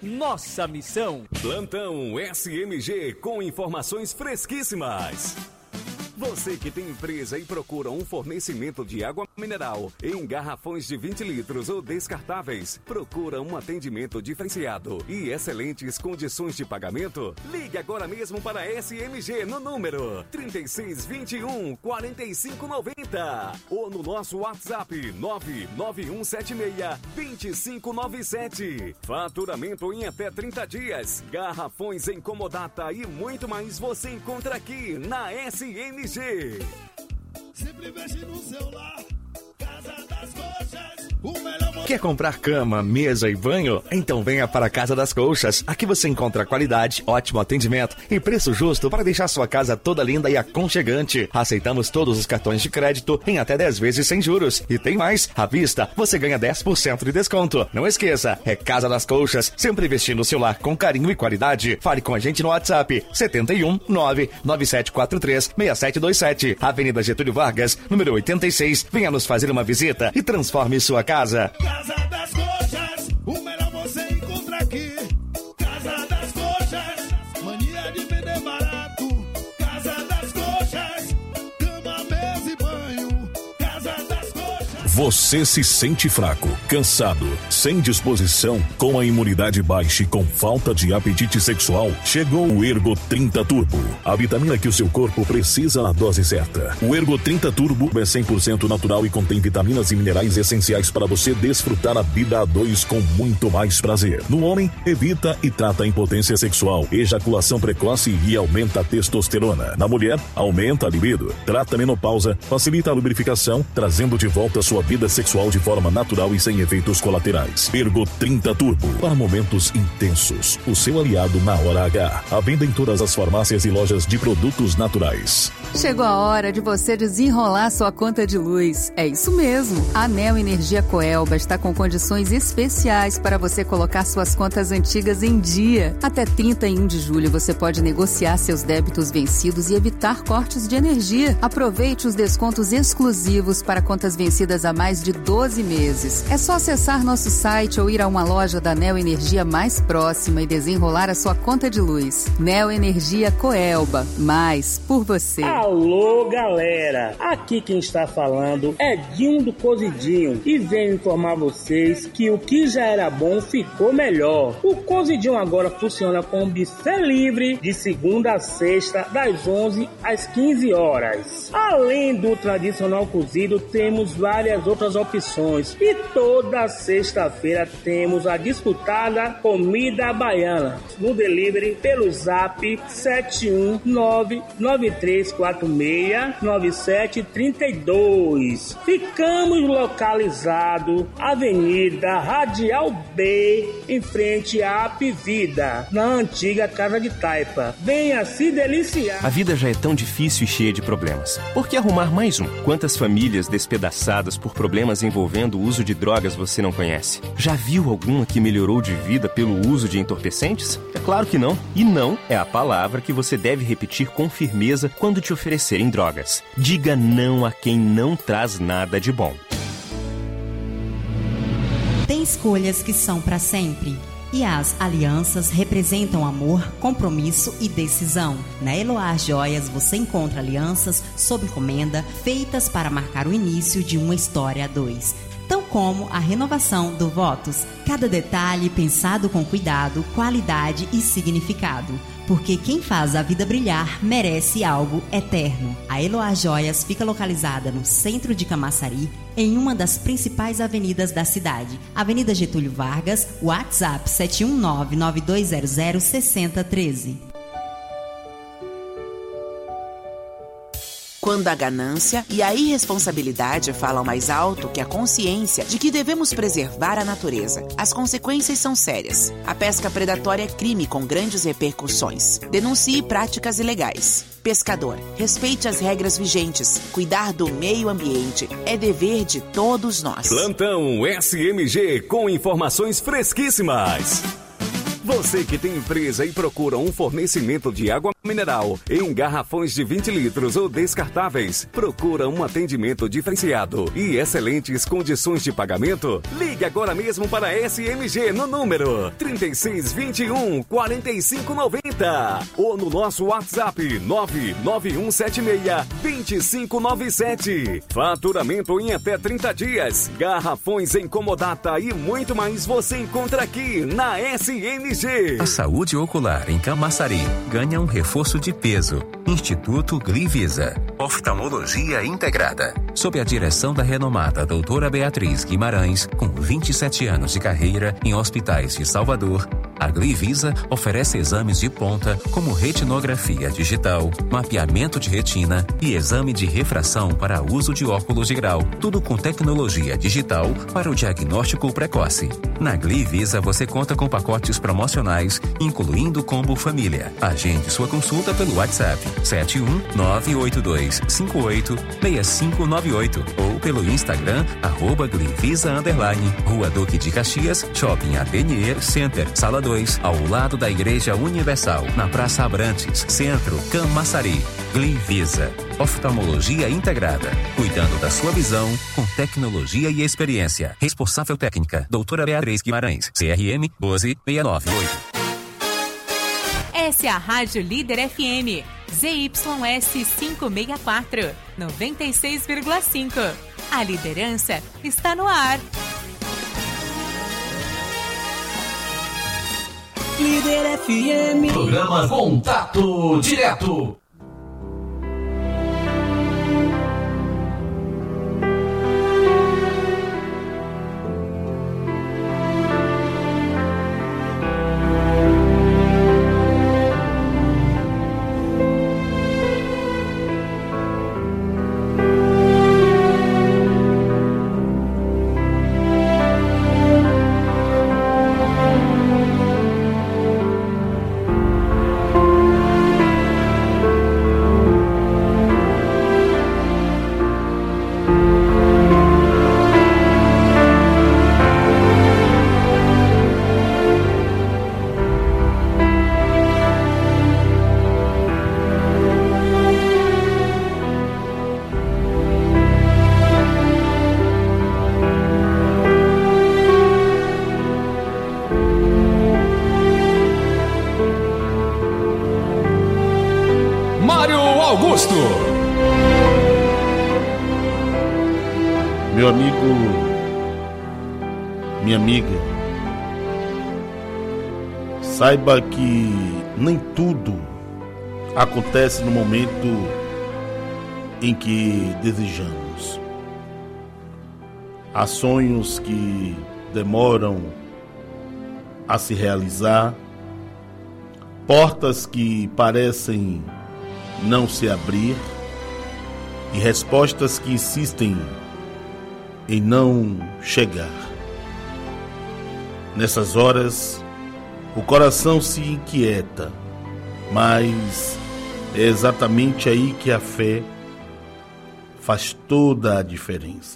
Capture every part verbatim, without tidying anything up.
nossa missão. Plantão S M G com informações fresquíssimas. Você que tem empresa e procura um fornecimento de água mineral em garrafões de vinte litros ou descartáveis, procura um atendimento diferenciado e excelentes condições de pagamento? Ligue agora mesmo para a S M G no número trinta e seis, vinte e um, quarenta e cinco, noventa ou no nosso WhatsApp nove nove um sete seis, dois cinco nove sete. Faturamento em até trinta dias, garrafões em comodata e muito mais você encontra aqui na S M G. Sempre mexe no celular, Casa das Coxas, o melhor... Quer comprar cama, mesa e banho? Então venha para a Casa das Colchas. Aqui você encontra qualidade, ótimo atendimento e preço justo para deixar sua casa toda linda e aconchegante. Aceitamos todos os cartões de crédito em até dez vezes sem juros. E tem mais, à vista você ganha dez por cento de desconto. Não esqueça, é Casa das Colchas, sempre vestindo o seu lar com carinho e qualidade. Fale com a gente no WhatsApp sete um nove nove sete quatro três seis sete dois sete, Avenida Getúlio Vargas, número oitenta e seis. Venha nos fazer uma visita e transforme sua casa. Casa das Coxas, o melhor você encontra aqui. Casa das Coxas, mania de vender barato. Casa das Coxas, cama, mesa e banho. Casa das Coxas. Você se sente fraco, cansado, sem disposição, com a imunidade baixa e com falta de apetite sexual? Chegou o Ergo trinta Turbo, a vitamina que o seu corpo precisa na dose certa. O Ergo trinta Turbo é cem por cento natural e contém vitaminas e minerais essenciais para você desfrutar a vida a dois com muito mais prazer. No homem, evita e trata a impotência sexual, ejaculação precoce e aumenta a testosterona. Na mulher, aumenta a libido, trata a menopausa, facilita a lubrificação, trazendo de volta a sua vida sexual de forma natural e sem efeitos colaterais. Ergo trinta Turbo, para momentos intensos. O seu aliado na hora H. À venda em todas as farmácias e lojas de produtos naturais. Chegou a hora de você desenrolar sua conta de luz. É isso mesmo. A Neo Energia Coelba está com condições especiais para você colocar suas contas antigas em dia. Até trinta e um de julho você pode negociar seus débitos vencidos e evitar cortes de energia. Aproveite os descontos exclusivos para contas vencidas há mais de doze meses. É só acessar nosso site ou ir a uma loja da Neo Energia mais próxima e desenrolar a sua conta de luz. Neo Energia Coelba. Mais por você. Alô, galera! Aqui quem está falando é Dinho do Cozidinho e venho informar vocês que o que já era bom ficou melhor. O Cozidinho agora funciona com buffet livre de segunda a sexta, das onze às quinze horas. Além do tradicional cozido, temos várias outras opções e toda sexta-feira temos a disputada comida baiana no delivery pelo zap sete um nove nove três quatro seis nove sete três dois. Ficamos localizados Avenida Radial B, em frente à Apivida, na antiga Casa de Taipa. Venha se deliciar. A vida já é tão difícil e cheia de problemas. Por que arrumar mais um? Quantas famílias despedaçadas por problemas envolvendo o uso de drogas você não conhece? Já viu alguma que melhorou de vida pelo uso de entorpecentes? É claro que não. E não é a palavra que você deve repetir com firmeza quando te oferecerem drogas. Diga não a quem não traz nada de bom. Tem escolhas que são para sempre. E as alianças representam amor, compromisso e decisão. Na Eloá Joias você encontra alianças sob encomenda feitas para marcar o início de uma história a dois. Tão como a renovação do Votos. Cada detalhe pensado com cuidado, qualidade e significado. Porque quem faz a vida brilhar merece algo eterno. A Eloá Joias fica localizada no centro de Camaçari, em uma das principais avenidas da cidade. Avenida Getúlio Vargas, WhatsApp sete um nove nove dois zero zero seis zero um três. Quando a ganância e a irresponsabilidade falam mais alto que a consciência de que devemos preservar a natureza, as consequências são sérias. A pesca predatória é crime com grandes repercussões. Denuncie práticas ilegais. Pescador, respeite as regras vigentes. Cuidar do meio ambiente é dever de todos nós. Plantão S M G com informações fresquíssimas. Você que tem empresa e procura um fornecimento de água mineral em garrafões de vinte litros ou descartáveis, procura um atendimento diferenciado e excelentes condições de pagamento? Ligue agora mesmo para a S M G no número trinta e seis, vinte e um, quarenta e cinco, noventa ou no nosso WhatsApp nove nove um sete seis, dois cinco nove sete. Faturamento em até trinta dias, garrafões em comodata e muito mais você encontra aqui na S M G. A saúde ocular em Camaçari ganha um reforço de peso. Instituto Glivisa. Oftalmologia integrada. Sob a direção da renomada doutora Beatriz Guimarães, com vinte e sete anos de carreira em hospitais de Salvador, a Glivisa oferece exames de ponta como retinografia digital, mapeamento de retina e exame de refração para uso de óculos de grau, tudo com tecnologia digital para o diagnóstico precoce. Na Glivisa você conta com pacotes promocionais, incluindo o combo família. Agende sua consulta pelo WhatsApp sete um nove oito dois cinco oito seis cinco nove oito ou pelo Instagram arroba Glivisa underline, Rua Duque de Caxias, Shopping Atelier Center, Sala dois, ao lado da Igreja Universal, na Praça Abrantes, Centro, Camaçari. Glivisa. Oftalmologia integrada. Cuidando da sua visão com tecnologia e experiência. Responsável técnica, doutora Beatriz Guimarães. C R M um dois seis nove oito. Essa é a Rádio Líder F M. Z Y S quinhentos e sessenta e quatro. noventa e seis vírgula cinco. A liderança está no ar. Líder F M. Programa Contato Direto. Augusto. Meu amigo, minha amiga, saiba que nem tudo acontece no momento em que desejamos. Há sonhos que demoram a se realizar, portas que parecem não se abrir e respostas que insistem em não chegar. Nessas horas, o coração se inquieta, mas é exatamente aí que a fé faz toda a diferença.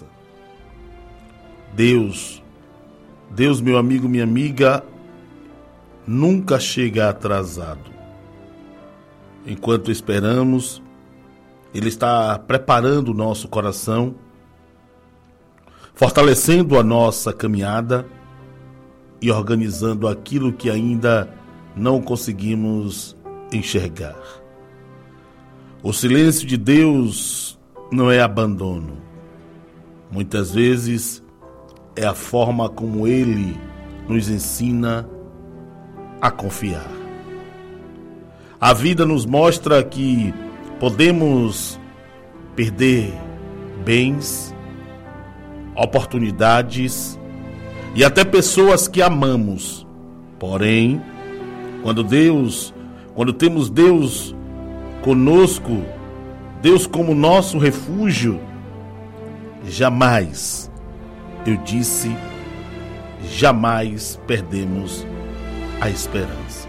Deus, Deus, meu amigo, minha amiga, nunca chega atrasado. Enquanto esperamos, Ele está preparando o nosso coração, fortalecendo a nossa caminhada e organizando aquilo que ainda não conseguimos enxergar. O silêncio de Deus não é abandono. Muitas vezes é a forma como Ele nos ensina a confiar. A vida nos mostra que podemos perder bens, oportunidades e até pessoas que amamos. Porém, quando Deus, quando temos Deus conosco, Deus como nosso refúgio, jamais, eu disse, jamais perdemos a esperança.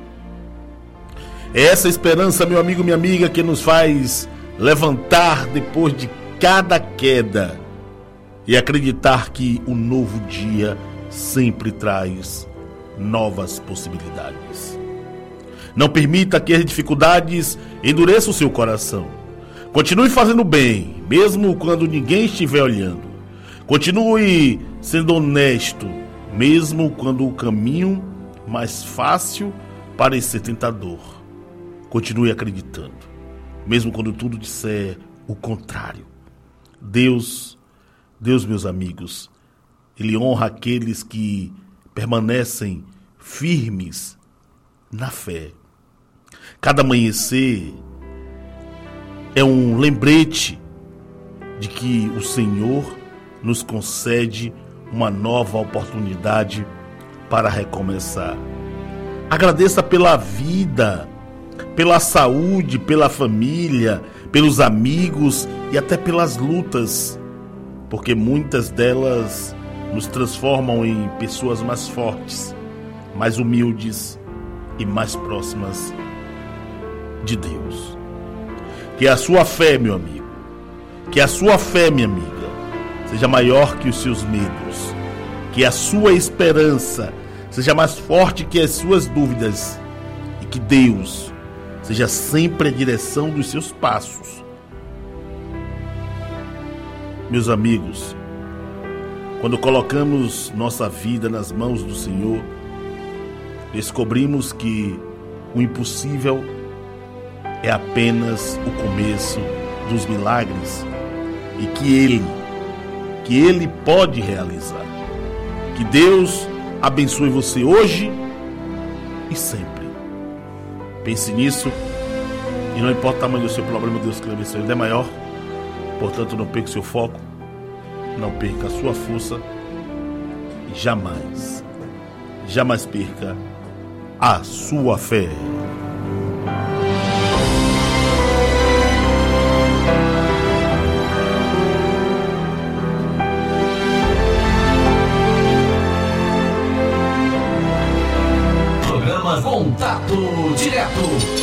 É essa esperança, meu amigo, minha amiga, que nos faz levantar depois de cada queda e acreditar que o novo dia sempre traz novas possibilidades. Não permita que as dificuldades endureçam o seu coração. Continue fazendo bem, mesmo quando ninguém estiver olhando. Continue sendo honesto, mesmo quando o caminho mais fácil parecer tentador. Continue acreditando, mesmo quando tudo disser o contrário. Deus, Deus, meus amigos, Ele honra aqueles que permanecem firmes na fé. Cada amanhecer é um lembrete de que o Senhor nos concede uma nova oportunidade para recomeçar. Agradeça pela vida, pela saúde, pela família, pelos amigos e até pelas lutas, porque muitas delas nos transformam em pessoas mais fortes, mais humildes e mais próximas de Deus. Que a sua fé, meu amigo, que a sua fé, minha amiga, seja maior que os seus medos, que a sua esperança seja mais forte que as suas dúvidas e que Deus seja sempre a direção dos seus passos. Meus amigos, quando colocamos nossa vida nas mãos do Senhor, descobrimos que o impossível é apenas o começo dos milagres e que Ele, que Ele pode realizar. Que Deus abençoe você hoje e sempre. Pense nisso e não importa o tamanho do seu problema, Deus que lhe abençoe. Ele é maior, portanto não perca o seu foco, não perca a sua força e jamais, jamais perca a sua fé. Contato Direto.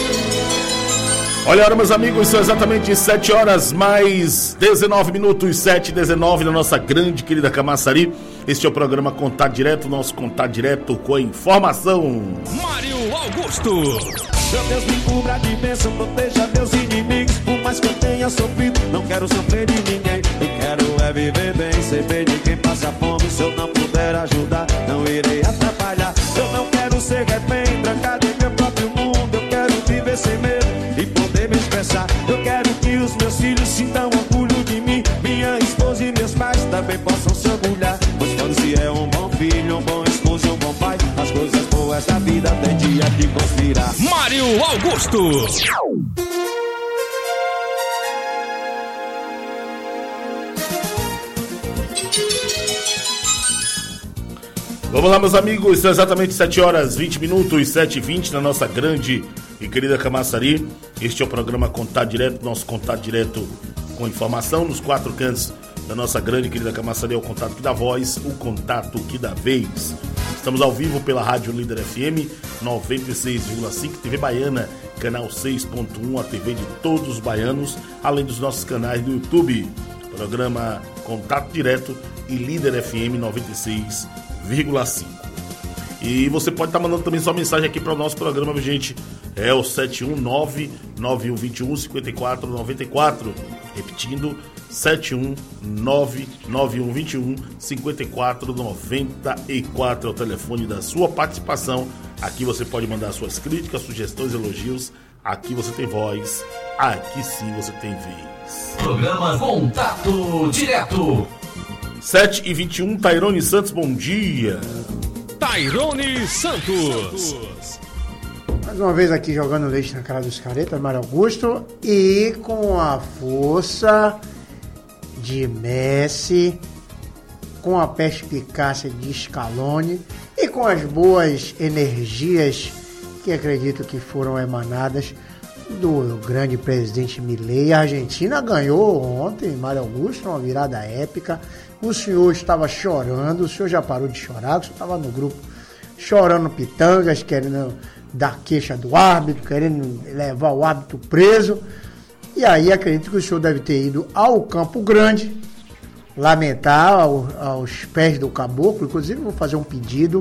Olha, meus amigos, são exatamente sete horas mais dezenove minutos, sete e dezenove na nossa grande querida Camaçari. Este é o programa Contato Direto, nosso Contato Direto com a informação. Mário Augusto. Meu Deus me cubra de bênção, proteja meus inimigos. Por mais que eu tenha sofrido, não quero sofrer de ninguém. Eu quero é viver bem, ser bem de quem passa fome. Se eu não puder ajudar, não irei atrapalhar. Eu não quero ser refém, trancado em meu próprio mundo. Eu quero viver sem medo e poder me expressar. Eu quero que os meus filhos sintam orgulho de mim. Minha esposa e meus pais também possam se orgulhar. Pois quando se é um bom filho, um bom esposo e um bom pai, as coisas boas da vida tem dia que conspirar. Mário Augusto. Vamos lá, meus amigos, são exatamente sete horas vinte minutos, sete e vinte na nossa grande e querida Camaçari. Este é o programa Contato Direto, nosso Contato Direto com informação nos quatro cantos da nossa grande e querida Camaçari. É o contato que dá voz, o contato que dá vez. Estamos ao vivo pela Rádio Líder F M noventa e seis vírgula cinco, T V Baiana, canal seis ponto um, a T V de todos os baianos, além dos nossos canais do YouTube. Programa Contato Direto e Líder F M noventa e seis vírgula cinco. E você pode estar mandando também sua mensagem aqui para o nosso programa, gente. É o sete um nove, nove um dois um, cinco quatro nove quatro. Repetindo, sete um nove, nove um dois um, cinco quatro nove quatro é o telefone da sua participação. Aqui você pode mandar suas críticas, sugestões, elogios. Aqui você tem voz, aqui sim você tem vez. Programa Contato Direto. sete e vinte e um, Tairone Santos, bom dia. Tairone Santos. Mais uma vez aqui jogando leite na cara dos caretas, Mário Augusto. E com a força de Messi, com a perspicácia de Scaloni e com as boas energias que acredito que foram emanadas do grande presidente Milei. A Argentina ganhou ontem, Mário Augusto, uma virada épica. O senhor estava chorando, o senhor já parou de chorar, o senhor estava no grupo chorando pitangas, querendo dar queixa do árbitro, querendo levar o árbitro preso. E aí acredito que o senhor deve ter ido ao Campo Grande lamentar ao, aos pés do caboclo. Inclusive vou fazer um pedido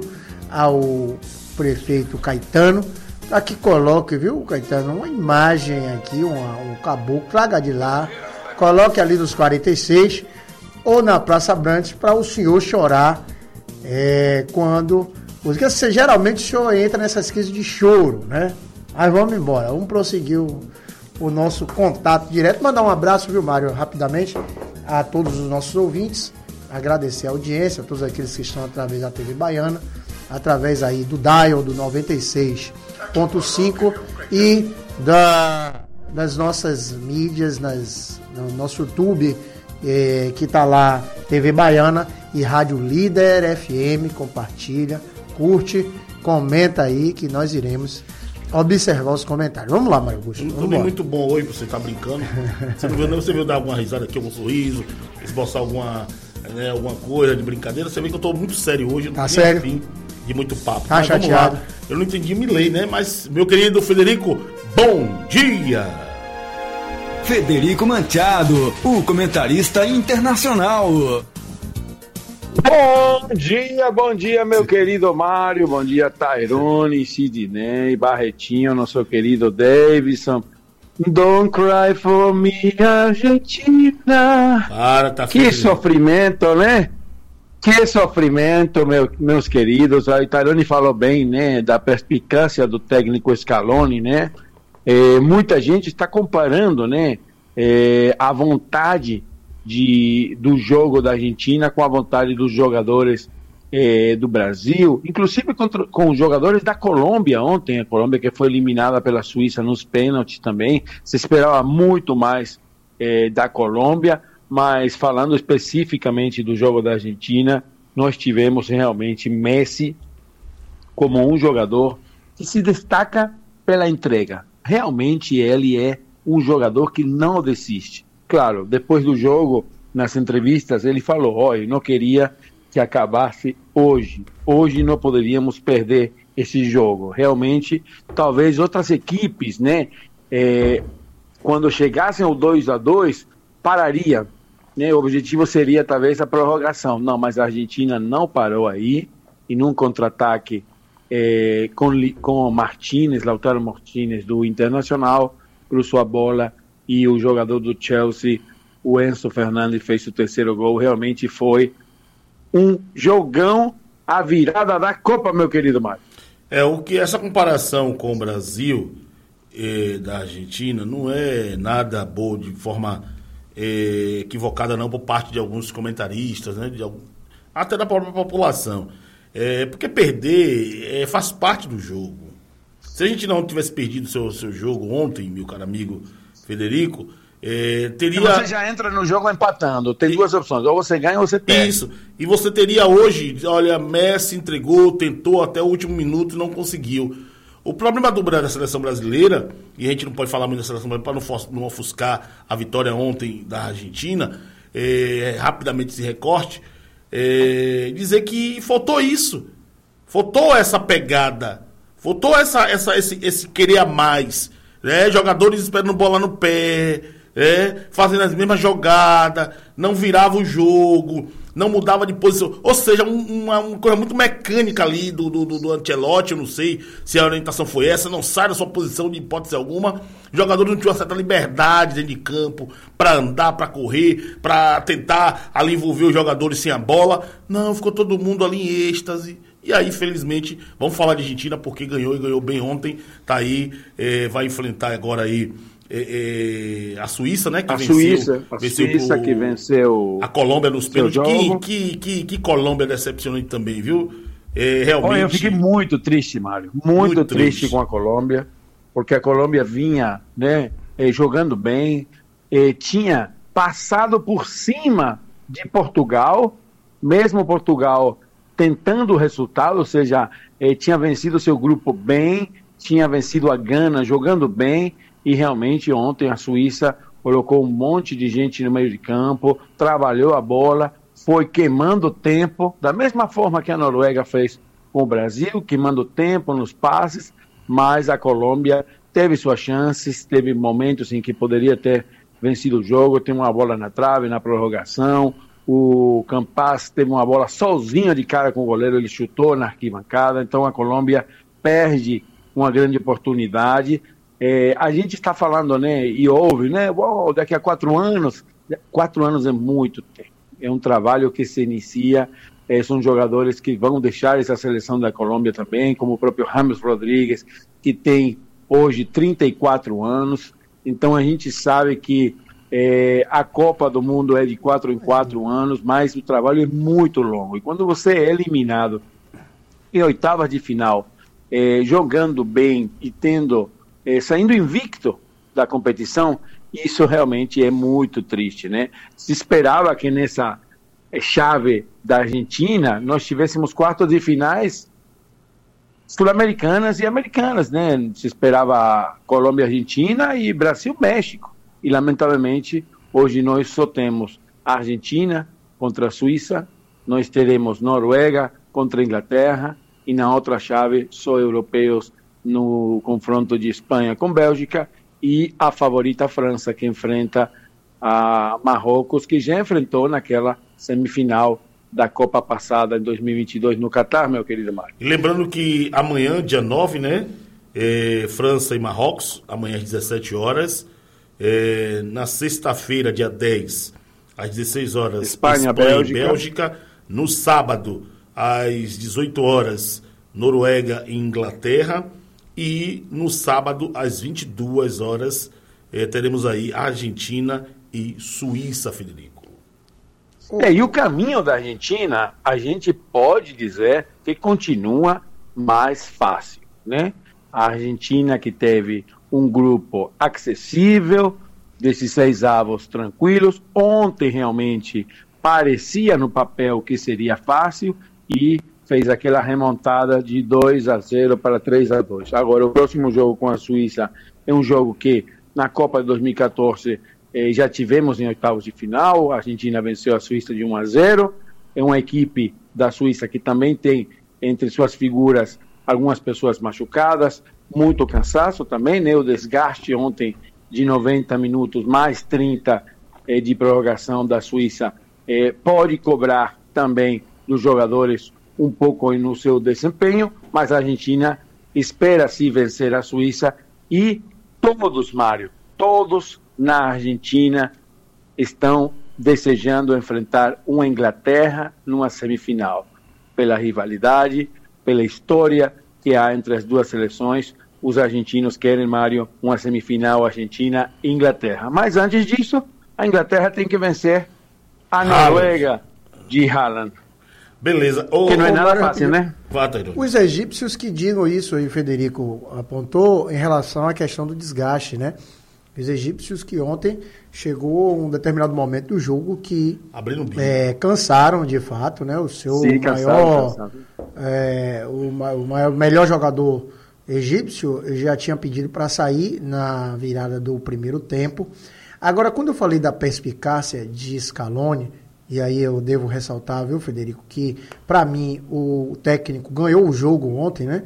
ao prefeito Caetano, para que coloque, viu, Caetano, uma imagem aqui, uma, um caboclo, traga de lá, coloque ali nos quarenta e seis ou na Praça Brantes para o senhor chorar é, quando... Porque você, geralmente o senhor entra nessas crises de choro, né? Mas vamos embora, vamos prosseguir o, o nosso contato direto. Mandar um abraço, viu, Mário, rapidamente, a todos os nossos ouvintes, agradecer a audiência, a todos aqueles que estão através da T V Baiana, através aí do dial do noventa e seis ponto cinco e da, das nossas mídias, nas, no nosso YouTube, eh, que está lá, T V Baiana e Rádio Líder F M. Compartilha, curte, comenta aí que nós iremos observar os comentários. Vamos lá, Mário Augusto. Tudo bem, muito bom hoje, você tá brincando. Você não viu, não? Você viu dar alguma risada aqui, algum sorriso, esboçar alguma, né, alguma coisa de brincadeira. Você vê que eu tô muito sério hoje. Tá sério? Fim de muito papo. Tá chateado. Eu não entendi Milei, né? Mas, meu querido Federico, bom dia! Federico Manchado, o comentarista internacional. Bom dia, bom dia, meu querido Mário, bom dia, Tairone, Sidney, Barretinho, nosso querido Davidson. Don't cry for me, Argentina. Para, tá que feliz. Sofrimento, né? Que sofrimento, meu, meus queridos. A Tairone falou bem, né, da perspicácia do técnico Scaloni, né? É, muita gente está comparando, né, é, a vontade de, do jogo da Argentina com a vontade dos jogadores é, do Brasil, inclusive contra, com os jogadores da Colômbia ontem, a Colômbia que foi eliminada pela Suíça nos pênaltis também. Se esperava muito mais é, da Colômbia, mas falando especificamente do jogo da Argentina, nós tivemos realmente Messi como um jogador que se destaca pela entrega. Realmente ele é um jogador que não desiste. Claro, depois do jogo, nas entrevistas, ele falou, olha, não queria que acabasse hoje. Hoje não poderíamos perder esse jogo. Realmente, talvez outras equipes, né, é, quando chegassem ao dois a dois, parariam. Né? O objetivo seria talvez a prorrogação. Não, mas a Argentina não parou aí, e num contra-ataque é, com, com Martínez, Lautaro Martínez do Internacional, cruzou a bola e o jogador do Chelsea, o Enzo Fernandes, fez o terceiro gol. Realmente foi um jogão, a virada da Copa, meu querido Mário. É, o que essa comparação com o Brasil eh, da Argentina não é nada boa de forma eh, equivocada não por parte de alguns comentaristas, né, de algum, até da própria população. É, porque perder é, faz parte do jogo. Se a gente não tivesse perdido o seu, seu jogo ontem, meu caro amigo Federico, é, teria... Você já entra no jogo empatando, tem duas opções, ou você ganha ou você perde. Isso, e você teria hoje, olha, Messi entregou, tentou até o último minuto e não conseguiu. O problema do, da seleção brasileira, e a gente não pode falar muito da seleção brasileira para não, não ofuscar a vitória ontem da Argentina, é, rapidamente esse recorte, é, dizer que faltou isso, faltou essa pegada, faltou essa, essa, esse, esse querer a mais, né? Jogadores esperando bola no pé, é, fazendo as mesmas jogadas, não virava o jogo, não mudava de posição, ou seja, um, uma, uma coisa muito mecânica ali do, do, do Ancelotti. Eu não sei se a orientação foi essa, não sai da sua posição de hipótese alguma. Os jogadores não tinham uma certa liberdade dentro de campo para andar, para correr, para tentar ali envolver os jogadores sem a bola. Não, ficou todo mundo ali em êxtase. E aí, infelizmente, vamos falar de Argentina porque ganhou e ganhou bem ontem. Tá aí, é, vai enfrentar agora aí é, é, a Suíça, né? Que a venceu, Suíça, a venceu Suíça pro, que venceu a Colômbia nos pênaltis. Que, jogo. que, que, que Colômbia decepcionante também, viu? É, realmente. Olha, eu fiquei muito triste, Mário. Muito, muito triste, triste com a Colômbia, porque a Colômbia vinha, né, jogando bem, tinha passado por cima de Portugal, mesmo Portugal tentando o resultado, ou seja, eh, tinha vencido o seu grupo bem, tinha vencido a Gana jogando bem, e realmente ontem a Suíça colocou um monte de gente no meio de campo, trabalhou a bola, foi queimando tempo, da mesma forma que a Noruega fez com o Brasil, queimando tempo nos passes, mas a Colômbia teve suas chances, teve momentos em que poderia ter vencido o jogo, tem uma bola na trave, na prorrogação, o Campas teve uma bola sozinho de cara com o goleiro, ele chutou na arquibancada, então a Colômbia perde uma grande oportunidade. É, a gente está falando, né, e ouve, né, uou, daqui a quatro anos, quatro anos é muito tempo, é um trabalho que se inicia, é, são jogadores que vão deixar essa seleção da Colômbia também, como o próprio James Rodrigues, que tem hoje trinta e quatro anos, então a gente sabe que É, a Copa do Mundo é de quatro em quatro anos, mas o trabalho é muito longo. E quando você é eliminado em oitavas de final, é, jogando bem e tendo, é, saindo invicto da competição, isso realmente é muito triste, né? Se esperava que nessa chave da Argentina nós tivéssemos quartos de finais sul-americanas e americanas, né? Se esperava Colômbia, Argentina e Brasil-México. E, lamentavelmente, hoje nós só temos a Argentina contra a Suíça, nós teremos Noruega contra a Inglaterra, e na outra chave só europeus no confronto de Espanha com Bélgica, e a favorita França, que enfrenta a Marrocos, que já enfrentou naquela semifinal da Copa passada, em dois mil e vinte e dois, no Catar, meu querido Mário. E lembrando que amanhã, dia nove, né, é, França e Marrocos, amanhã às dezessete horas, É, na sexta-feira, dia dez, às dezesseis horas, Espanha, Espanha Bélgica. e Bélgica. No sábado, às dezoito horas, Noruega e Inglaterra. E no sábado, às vinte e duas horas, eh, teremos aí Argentina e Suíça, Federico. É, e o caminho da Argentina, a gente pode dizer que continua mais fácil, né? A Argentina, que teve um grupo acessível, dezesseis avos tranquilos. Ontem realmente parecia no papel que seria fácil e fez aquela remontada de dois a zero para três a dois. Agora, o próximo jogo com a Suíça é um jogo que na Copa de dois mil e catorze eh, já tivemos em oitavos de final. A Argentina venceu a Suíça de um a zero. É uma equipe da Suíça que também tem entre suas figuras algumas pessoas machucadas, muito cansaço também, né? O desgaste ontem de noventa minutos, mais trinta eh, de prorrogação da Suíça, eh, pode cobrar também dos jogadores um pouco no seu desempenho, mas a Argentina espera sim vencer a Suíça e todos, Mário, todos na Argentina estão desejando enfrentar uma Inglaterra numa semifinal, pela rivalidade, pela história que há entre as duas seleções. Os argentinos querem, Mário, uma semifinal Argentina e Inglaterra. Mas antes disso, a Inglaterra tem que vencer a Noruega de Haaland. Beleza. O, que não é nada fácil, né? Os egípcios que digam isso aí, o Federico apontou, em relação à questão do desgaste, né? Os egípcios que ontem chegou um determinado momento do jogo que é, cansaram de fato, né? O seu Sim, maior, cansado, cansado. É, o, o maior, melhor jogador egípcio já tinha pedido para sair na virada do primeiro tempo. Agora, quando eu falei da perspicácia de Scaloni, e aí eu devo ressaltar, viu, Federico, que para mim o técnico ganhou o jogo ontem, né?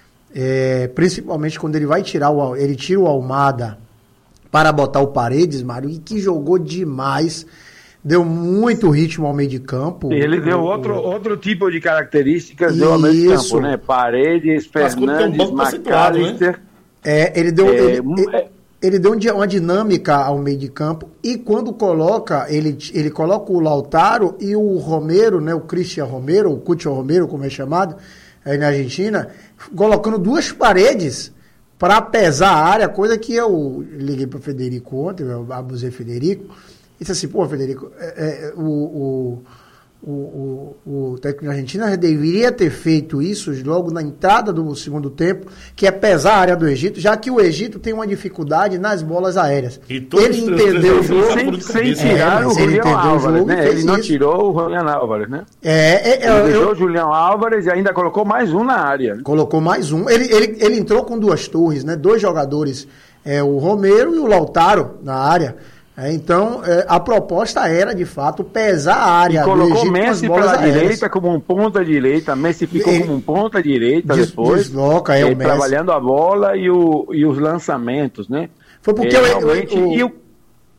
É, principalmente quando ele vai tirar o, ele tira o Almada para botar o Paredes, Mário, e que jogou demais, deu muito ritmo ao meio de campo. Ele deu o, outro, outro tipo de características do meio de campo, né? Paredes, Fernandes, McAllister. É, ele deu, é, ele, é, ele deu uma dinâmica ao meio de campo, e quando coloca, ele, ele coloca o Lautaro e o Romero, né? O Cristian Romero, o Cucho Romero, como é chamado, aí na Argentina, colocando duas paredes para pesar a área, coisa que eu liguei para o Federico ontem, eu abusei Federico, e disse assim, pô, Federico, é, é, o, o, o, o técnico da Argentina deveria ter feito isso logo na entrada do segundo tempo, que é pesar a área do Egito, já que o Egito tem uma dificuldade nas bolas aéreas. Ele entendeu o jogo sem, sem tirar é, o Julião Álvares, né? Ele não isso. tirou o Julião Álvares, né? É, é, ele eu, deixou eu, o Julião Álvares e ainda colocou mais um na área. Colocou mais um. Ele, ele, ele entrou com duas torres, né? Dois jogadores, é, o Romero e o Lautaro na área. É, então, é, a proposta era, de fato, pesar a área e colocou do Egito Messi com as bolas pela aéreas. direita como um ponta direita, Messi ficou ele, como um ponta direita des, depois, desloca, é, o Messi. trabalhando a bola e, o, e os lançamentos, né? Foi porque é, o, realmente, o, o, e o,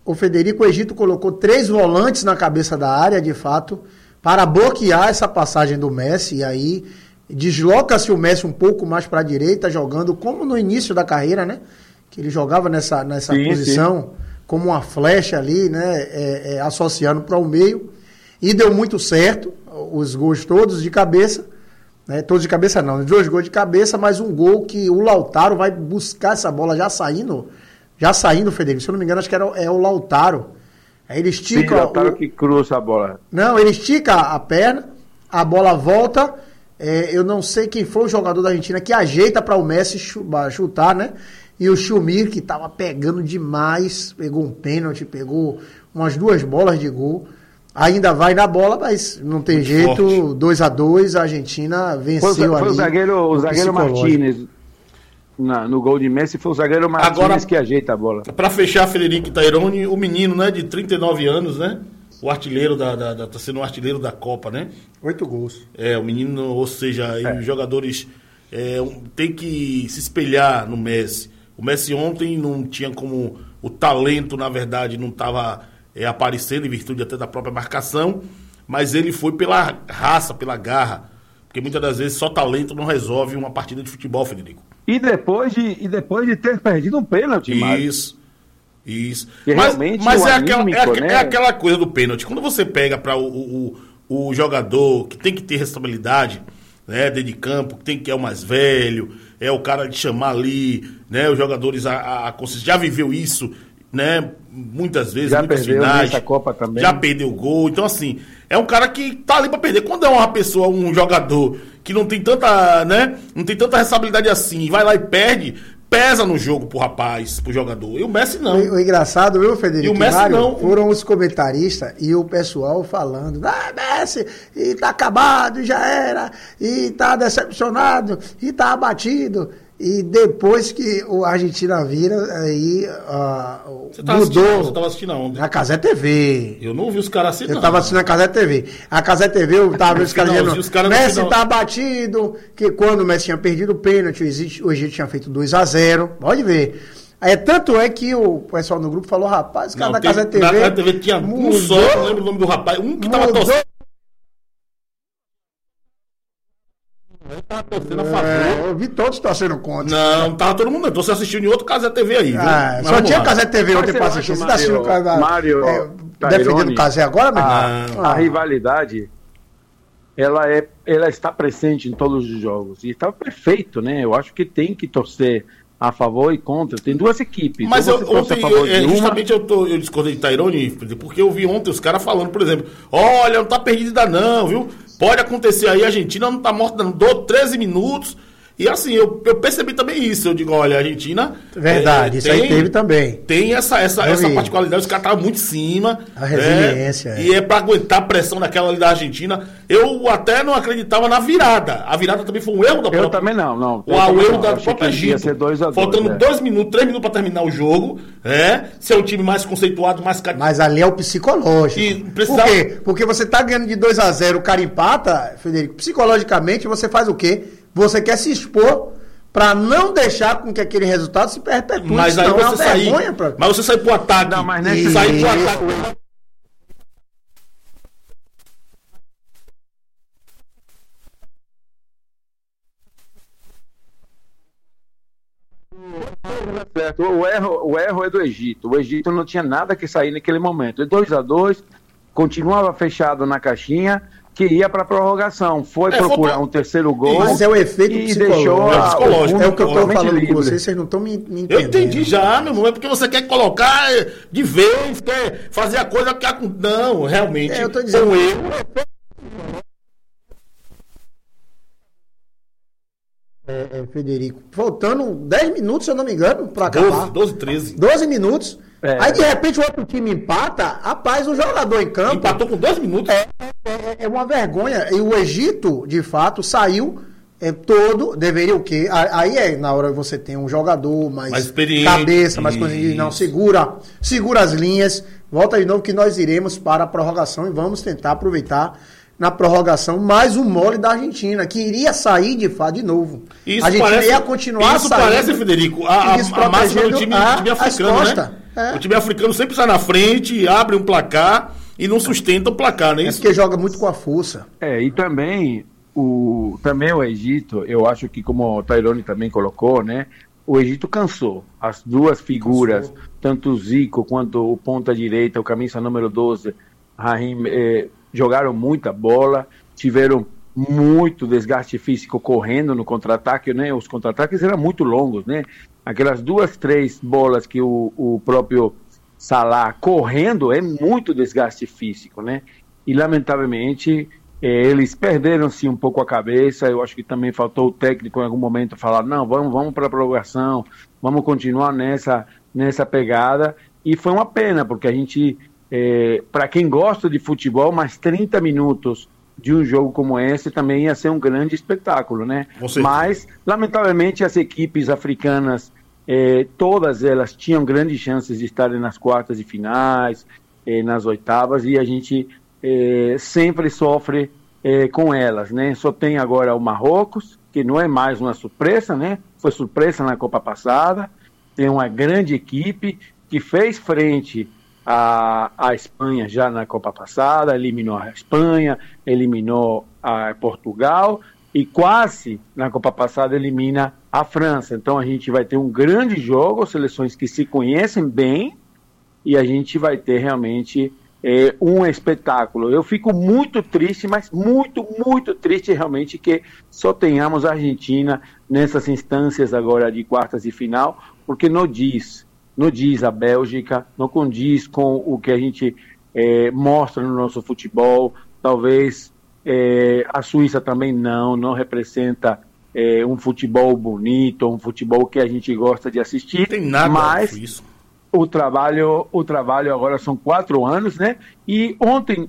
o Federico, o Egito colocou três volantes na cabeça da área, de fato, para bloquear essa passagem do Messi, e aí desloca-se o Messi um pouco mais para a direita, jogando como no início da carreira, né? Que ele jogava nessa, nessa sim, posição, sim. como uma flecha ali, né? É, é, associando para o meio, e deu muito certo, os gols todos de cabeça, né? Todos de cabeça não, dois gols de cabeça, mas um gol que o Lautaro vai buscar essa bola já saindo, já saindo, Federico, se eu não me engano, acho que era, é o Lautaro. Aí ele estica... Sim, o Lautaro o... que cruza a bola. Não, ele estica a perna, a bola volta, é, eu não sei quem foi o jogador da Argentina que ajeita para o Messi chutar, né? E o Schumir, que estava pegando demais, pegou um pênalti, pegou umas duas bolas de gol. Ainda vai na bola, mas não tem muito jeito, dois a dois, a Argentina venceu foi, foi ali. Foi o zagueiro, o zagueiro Martínez. Na, no gol de Messi foi o zagueiro Martínez Agora, que ajeita a bola. Para fechar, Federico Taironi, o menino, né, de trinta e nove anos, né? O artilheiro da, da, da tá sendo o artilheiro da Copa, né? Oito gols. É, o menino, ou seja, é. os jogadores é, um, tem que se espelhar no Messi. O Messi ontem não tinha como o talento, na verdade, não estava é, aparecendo em virtude até da própria marcação, mas ele foi pela raça, pela garra, porque muitas das vezes só talento não resolve uma partida de futebol, Federico. E depois de, e depois de ter perdido um pênalti, Mário. Isso, isso. E mas mas é, aquela, anímico, é, né? é aquela coisa do pênalti. Quando você pega para o, o, o jogador que tem que ter responsabilidade, né, dentro de campo, que tem que é o mais velho, é o cara de chamar ali, né, os jogadores a, a, a já viveu isso, né, muitas vezes, já muitas perdeu finais, nessa Copa também. Já perdeu gol, então assim, é um cara que tá ali para perder. Quando é uma pessoa, um jogador que não tem tanta, né, não tem tanta responsabilidade assim, vai lá e perde, pesa no jogo pro rapaz, pro jogador. E o Messi não. O, o engraçado, viu, Federico? E o Messi Mário, não. Foram os comentaristas e o pessoal falando, ah, Messi, e tá acabado, já era, e tá decepcionado, e tá abatido. E depois que o Argentina vira, aí uh, você tava mudou. Assistindo, você tava assistindo aonde? Na Casé T V. Eu não vi os caras assim, Eu não. tava assistindo na Casé T V. A Casé T V, eu tava vendo os caras dizendo, os cara Messi final... tá abatido, que quando o Messi tinha perdido o pênalti, o Egito, o Egito tinha feito dois a zero. Pode ver. É, tanto é que o pessoal no grupo falou, rapaz, os caras da Casé T V... Na Casé T V tinha mudou, um só, não lembro o nome do rapaz, um que tava torcendo. Eu tava torcendo a favor. É, eu vi todos torcendo contra. Não, tava todo mundo. Então você assistiu em outro Casé T V aí, viu? Ah, só tinha Casé T V ontem pra assistir. Você tá assistindo o Casé. Mário, é, defendendo o Casé agora, meu irmão? A, a rivalidade, ela, é, ela está presente em todos os jogos. E está perfeito, né? Eu acho que tem que torcer a favor e contra. Tem duas equipes. Mas então eu, ontem, eu, é, justamente uma... eu, tô, eu discordei de Taironi, porque eu vi ontem os caras falando, por exemplo, olha, não tá perdida não, viu? Pode acontecer aí, a Argentina não tá morta, não, dou treze minutos. E assim, eu, eu percebi também isso. Eu digo, olha, a Argentina... Verdade, é, isso tem, aí teve também. Tem essa, essa, essa particularidade, os caras estavam muito em cima. A resiliência. É, é. E é pra aguentar a pressão daquela ali da Argentina. Eu até não acreditava na virada. A virada também foi um erro da própria... Eu também não, não. O, o erro da própria Egito. Faltando é. dois minutos, três minutos pra terminar o jogo. É, ser um time mais conceituado, mais... Mas ali é o psicológico. E precisava... Por quê? Porque você tá ganhando de dois a zero, o cara empata, Federico. Psicologicamente, você faz o quê? Você quer se expor para não deixar com que aquele resultado se perpetue. Mas aí você é sair, pra... mas você sair pro ataque. Não, mas nesse sair pro ataque. Certo. O erro, o erro é do Egito. O Egito não tinha nada que sair naquele momento. dois a dois, continuava fechado na caixinha, que ia para prorrogação, foi é, procurar foi... um terceiro gol. Mas é o efeito psicológico. É, psicológico. É o que eu estou falando livre. com vocês, vocês não estão me, me entendendo. Eu entendi já, meu irmão, é porque você quer colocar de vez, quer fazer a coisa que... Não, realmente, é, eu tô dizendo... um erro. É, é, Federico, faltando dez minutos, se eu não me engano, para acabar. doze, treze. doze minutos. É. Aí, de repente, o outro time empata, rapaz, o jogador em campo... Empatou com dois minutos. É, é, é uma vergonha. E o Egito, de fato, saiu é, todo, deveria o quê? Aí é na hora que você tem um jogador mais, mais experiente, cabeça, mais coisa de não, segura, segura as linhas, volta de novo que nós iremos para a prorrogação e vamos tentar aproveitar na prorrogação mais um mole da Argentina, que iria sair de fato de novo. Isso a Argentina parece, ia continuar isso saindo. Isso parece, Federico, a, a, a máxima do time, a, time africano, né? É. O time africano sempre sai na frente, abre um placar e não sustenta o placar, não é isso? É porque joga muito com a força. É, e também o, também o Egito, eu acho que como o Tairone também colocou, né? O Egito cansou. As duas figuras, cansou. Tanto o Zico quanto o ponta direita, o camisa número doze, Raheem, eh, jogaram muita bola, tiveram muito desgaste físico correndo no contra-ataque, né? Os contra-ataques eram muito longos, né? Aquelas duas, três bolas que o, o próprio Salah correndo é muito desgaste físico, né? E lamentavelmente eh, eles perderam-se um pouco a cabeça. Eu acho que também faltou o técnico em algum momento falar, não, vamos, vamos para a prorrogação, vamos continuar nessa, nessa pegada. E foi uma pena, porque a gente, eh, para quem gosta de futebol, mais trinta minutos de um jogo como esse também ia ser um grande espetáculo, né? Mas, lamentavelmente, as equipes africanas, eh, todas elas tinham grandes chances de estarem nas quartas de finais, eh, nas oitavas, e a gente eh, sempre sofre eh, com elas, né? Só tem agora o Marrocos, que não é mais uma surpresa, né? Foi surpresa na Copa passada, tem uma grande equipe que fez frente A, a Espanha já na Copa passada, eliminou a Espanha, eliminou a Portugal e quase na Copa passada elimina a França. Então a gente vai ter um grande jogo, seleções que se conhecem bem, e a gente vai ter realmente é, um espetáculo. Eu fico muito triste, mas muito, muito triste realmente que só tenhamos a Argentina nessas instâncias agora de quartas de final, porque não diz não diz a Bélgica, não condiz com o que a gente é, mostra no nosso futebol. Talvez é, a Suíça também não, não representa é, um futebol bonito, um futebol que a gente gosta de assistir. Não tem nada, mas isso. o trabalho, o trabalho agora são quatro anos, né? E ontem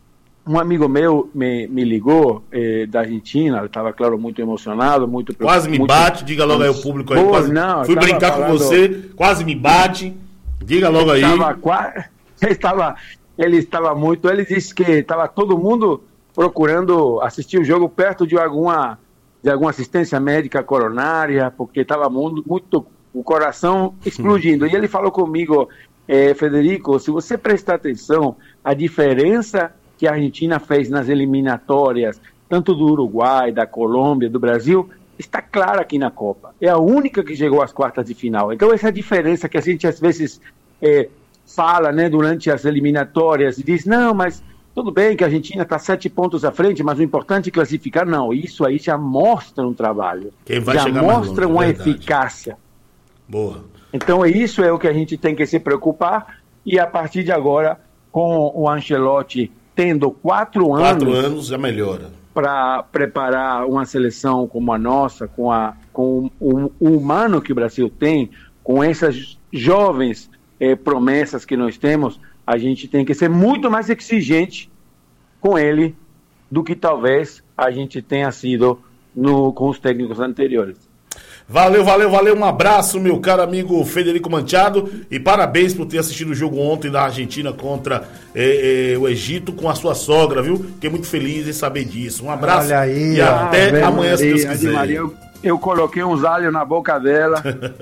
um amigo meu me, me ligou eh, da Argentina, ele estava, claro, muito emocionado, muito... Quase me muito, bate, diga logo aí o público aí. Pô, quase, não, fui brincar falando, com você, quase me bate, diga logo aí. Estava, ele, estava, ele estava muito... Ele disse que estava todo mundo procurando assistir o jogo perto de alguma, de alguma assistência médica coronária, porque estava muito, muito o coração explodindo. E ele falou comigo, eh, Federico, se você prestar atenção, a diferença que a Argentina fez nas eliminatórias, tanto do Uruguai, da Colômbia, do Brasil, está clara aqui na Copa. É a única que chegou às quartas de final. Então essa diferença que a gente às vezes é, fala, né, durante as eliminatórias, e diz, não, mas tudo bem que a Argentina está sete pontos à frente, mas o importante é classificar. Não, isso aí já mostra um trabalho. Quem vai já chegar mostra mais longe, uma verdade. eficácia. Boa. Então isso é o que a gente tem que se preocupar, e a partir de agora, com o Ancelotti tendo quatro anos... Quatro anos já melhora. Para preparar uma seleção como a nossa, com, a, com o, o humano que o Brasil tem, com essas jovens eh, promessas que nós temos, a gente tem que ser muito mais exigente com ele do que talvez a gente tenha sido no, com os técnicos anteriores. Valeu, valeu, valeu. Um abraço, meu caro amigo Federico Machado, e parabéns por ter assistido o jogo ontem da Argentina contra eh, eh, o Egito com a sua sogra, viu? Fiquei muito feliz em saber disso. Um abraço. Olha aí, e até ah, amanhã, se Deus Maria, quiser. Maria, eu, eu coloquei uns alhos na boca dela,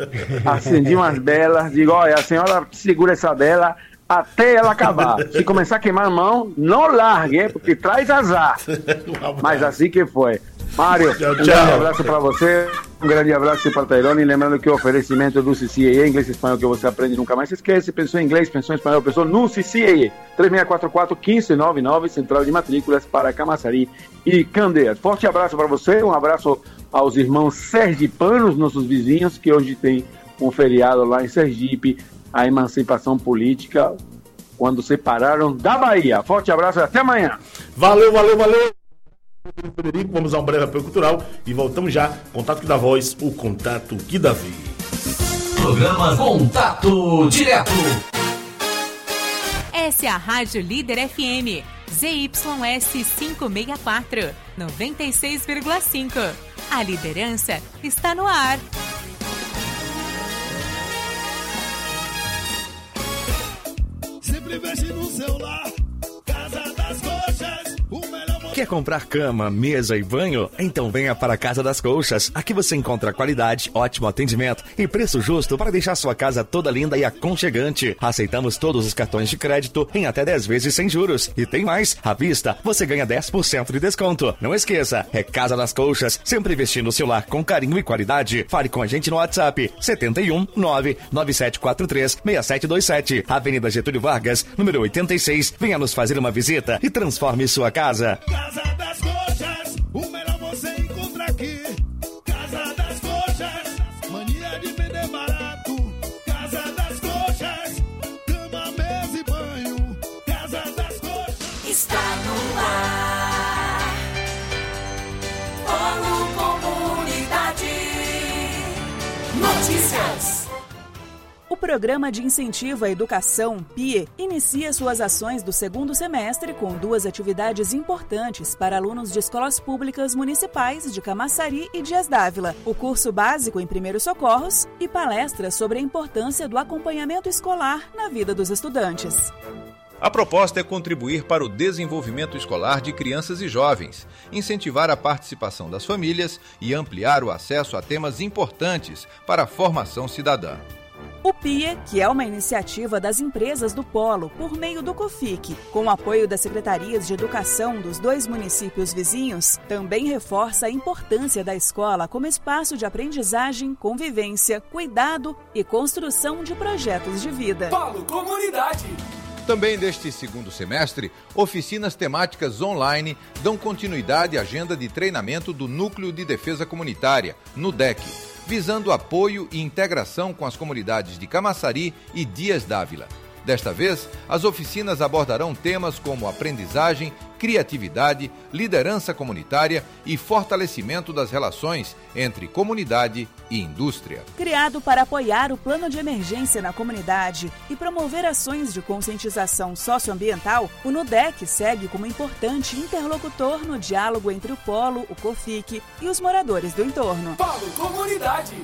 acendi umas belas, digo, olha, a senhora segura essa bela até ela acabar. Se começar a queimar a mão, não largue, hein, porque traz azar. um Mas assim que foi. Mário, tchau, um tchau. grande abraço para você, um grande abraço para o Tairone, lembrando que o oferecimento do C C A A, inglês e espanhol que você aprende nunca mais se esquece, pensou em inglês, pensou em espanhol, pensou no C C A A, três seis quatro quatro, um cinco nove nove, Central de Matrículas para Camaçari e Candeias. Forte abraço para você, um abraço aos irmãos sergipanos, nossos vizinhos, que hoje tem um feriado lá em Sergipe, a emancipação política, quando separaram da Bahia. Forte abraço e até amanhã. Valeu, valeu, valeu. Federico, vamos a um breve apoio cultural e voltamos já. Contato que dá voz, o contato que dá vez. Programa Contato Direto. Essa é a Rádio Líder F M, Z Y S quinhentos e sessenta e quatro, noventa e seis vírgula cinco. A liderança está no ar. Sempre veste no celular, Casa das Coxas, o melhor. Quer comprar cama, mesa e banho? Então venha para a Casa das Colchas. Aqui você encontra qualidade, ótimo atendimento e preço justo para deixar sua casa toda linda e aconchegante. Aceitamos todos os cartões de crédito em até dez vezes sem juros. E tem mais, à vista você ganha dez por cento de desconto. Não esqueça, é Casa das Colchas, sempre vestindo o seu lar com carinho e qualidade. Fale com a gente no WhatsApp setenta e um, nove nove sete quatro três, seis sete dois sete, Avenida Getúlio Vargas, número oitenta e seis. Venha nos fazer uma visita e transforme sua casa. Casa das Coxas, o melhor você encontra aqui. Casa das Coxas, mania de vender barato. Casa das Coxas, cama, mesa e banho. Casa das Coxas está no ar. Polo Comunidade Notícias. O Programa de Incentivo à Educação, P I E, inicia suas ações do segundo semestre com duas atividades importantes para alunos de escolas públicas municipais de Camaçari e Dias d'Ávila: o curso básico em primeiros socorros e palestras sobre a importância do acompanhamento escolar na vida dos estudantes. A proposta é contribuir para o desenvolvimento escolar de crianças e jovens, incentivar a participação das famílias e ampliar o acesso a temas importantes para a formação cidadã. O P I E, que é uma iniciativa das empresas do Polo por meio do COFIC, com o apoio das secretarias de educação dos dois municípios vizinhos, também reforça a importância da escola como espaço de aprendizagem, convivência, cuidado e construção de projetos de vida. Polo Comunidade. Também neste segundo semestre, oficinas temáticas online dão continuidade à agenda de treinamento do Núcleo de Defesa Comunitária, NUDEC, visando apoio e integração com as comunidades de Camaçari e Dias d'Ávila. Desta vez, as oficinas abordarão temas como aprendizagem, criatividade, liderança comunitária e fortalecimento das relações entre comunidade e indústria. Criado para apoiar o plano de emergência na comunidade e promover ações de conscientização socioambiental, o NUDEC segue como importante interlocutor no diálogo entre o Polo, o COFIC e os moradores do entorno. Polo Comunidade.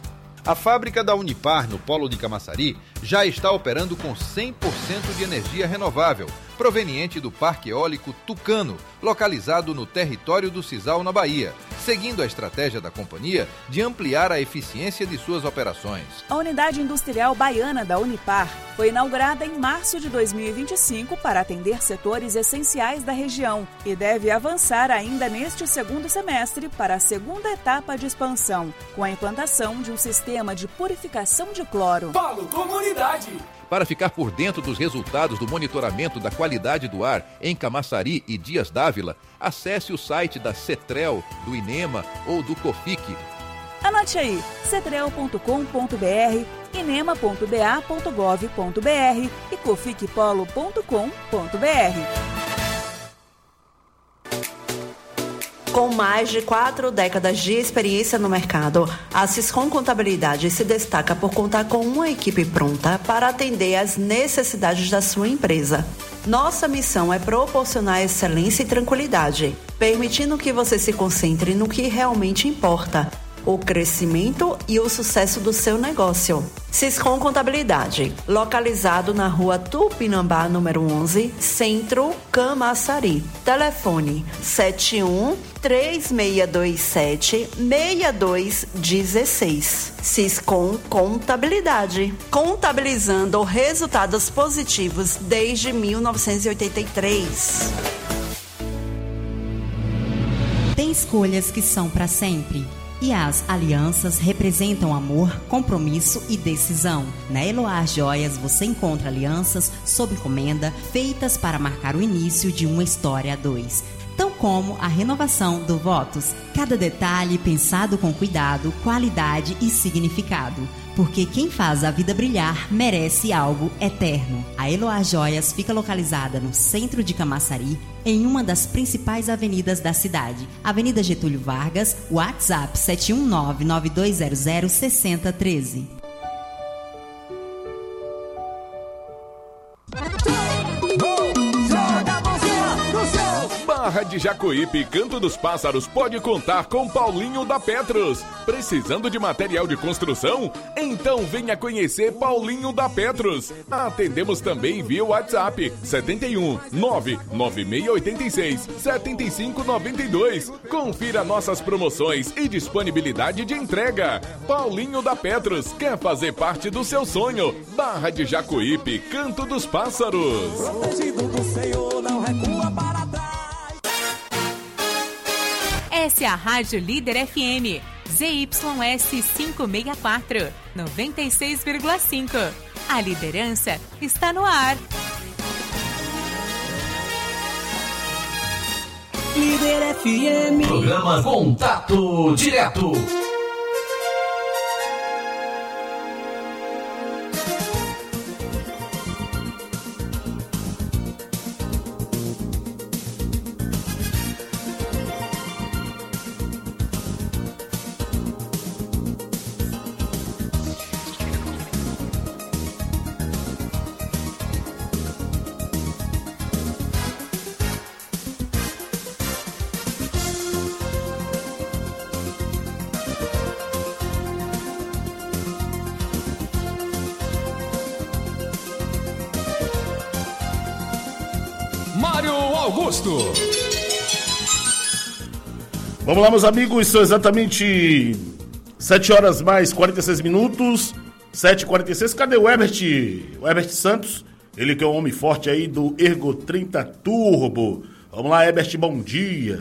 A fábrica da Unipar, no Polo de Camaçari, já está operando com cem por cento de energia renovável, proveniente do Parque Eólico Tucano, localizado no território do Sisal, na Bahia, seguindo a estratégia da companhia de ampliar a eficiência de suas operações. A unidade industrial baiana da Unipar foi inaugurada em março de dois mil e vinte e cinco para atender setores essenciais da região e deve avançar ainda neste segundo semestre para a segunda etapa de expansão, com a implantação de um sistema de purificação de cloro. Polo Comunidade. Para ficar por dentro dos resultados do monitoramento da qualidade do ar em Camaçari e Dias d'Ávila, acesse o site da CETREL, do INEMA ou do COFIC. Anote aí, cetrel ponto com ponto br, inema ponto ba ponto gov ponto br e coficpolo ponto com ponto br. Com mais de quatro décadas de experiência no mercado, a Siscom Contabilidade se destaca por contar com uma equipe pronta para atender às necessidades da sua empresa. Nossa missão é proporcionar excelência e tranquilidade, permitindo que você se concentre no que realmente importa: o crescimento e o sucesso do seu negócio. Siscom Contabilidade, localizado na rua Tupinambá, número onze, Centro, Camaçari. Telefone sete um, três seis dois sete, seis dois um seis. Siscom Contabilidade, contabilizando resultados positivos desde mil novecentos e oitenta e três. Tem escolhas que são para sempre. E as alianças representam amor, compromisso e decisão. Na Eloá Joias você encontra alianças sob encomenda feitas para marcar o início de uma história a dois, tão como a renovação do votos. Cada detalhe pensado com cuidado, qualidade e significado. Porque quem faz a vida brilhar merece algo eterno. A Eloá Joias fica localizada no centro de Camaçari, em uma das principais avenidas da cidade. Avenida Getúlio Vargas, WhatsApp sete um nove, nove dois zero zero, seis zero um três. Barra de Jacuípe, Canto dos Pássaros, pode contar com Paulinho da Petros. Precisando de material de construção? Então venha conhecer Paulinho da Petros. Atendemos também via WhatsApp setenta e um, nove nove seis oito seis, sete cinco nove dois. Confira nossas promoções e disponibilidade de entrega. Paulinho da Petros quer fazer parte do seu sonho. Barra de Jacuípe, Canto dos Pássaros. Protegido do Senhor, não recua para trás. Essa é a Rádio Líder F M, Z Y S quinhentos e sessenta e quatro, noventa e seis vírgula cinco. A liderança está no ar. Líder F M. Programa Contato Direto. Augusto. Vamos lá, meus amigos, são exatamente sete horas mais quarenta e seis minutos, sete e quarenta e seis. Cadê o Herbert? O Herbert Santos, ele que é um homem forte aí do Ergo trinta Turbo. Vamos lá, Herbert, bom dia.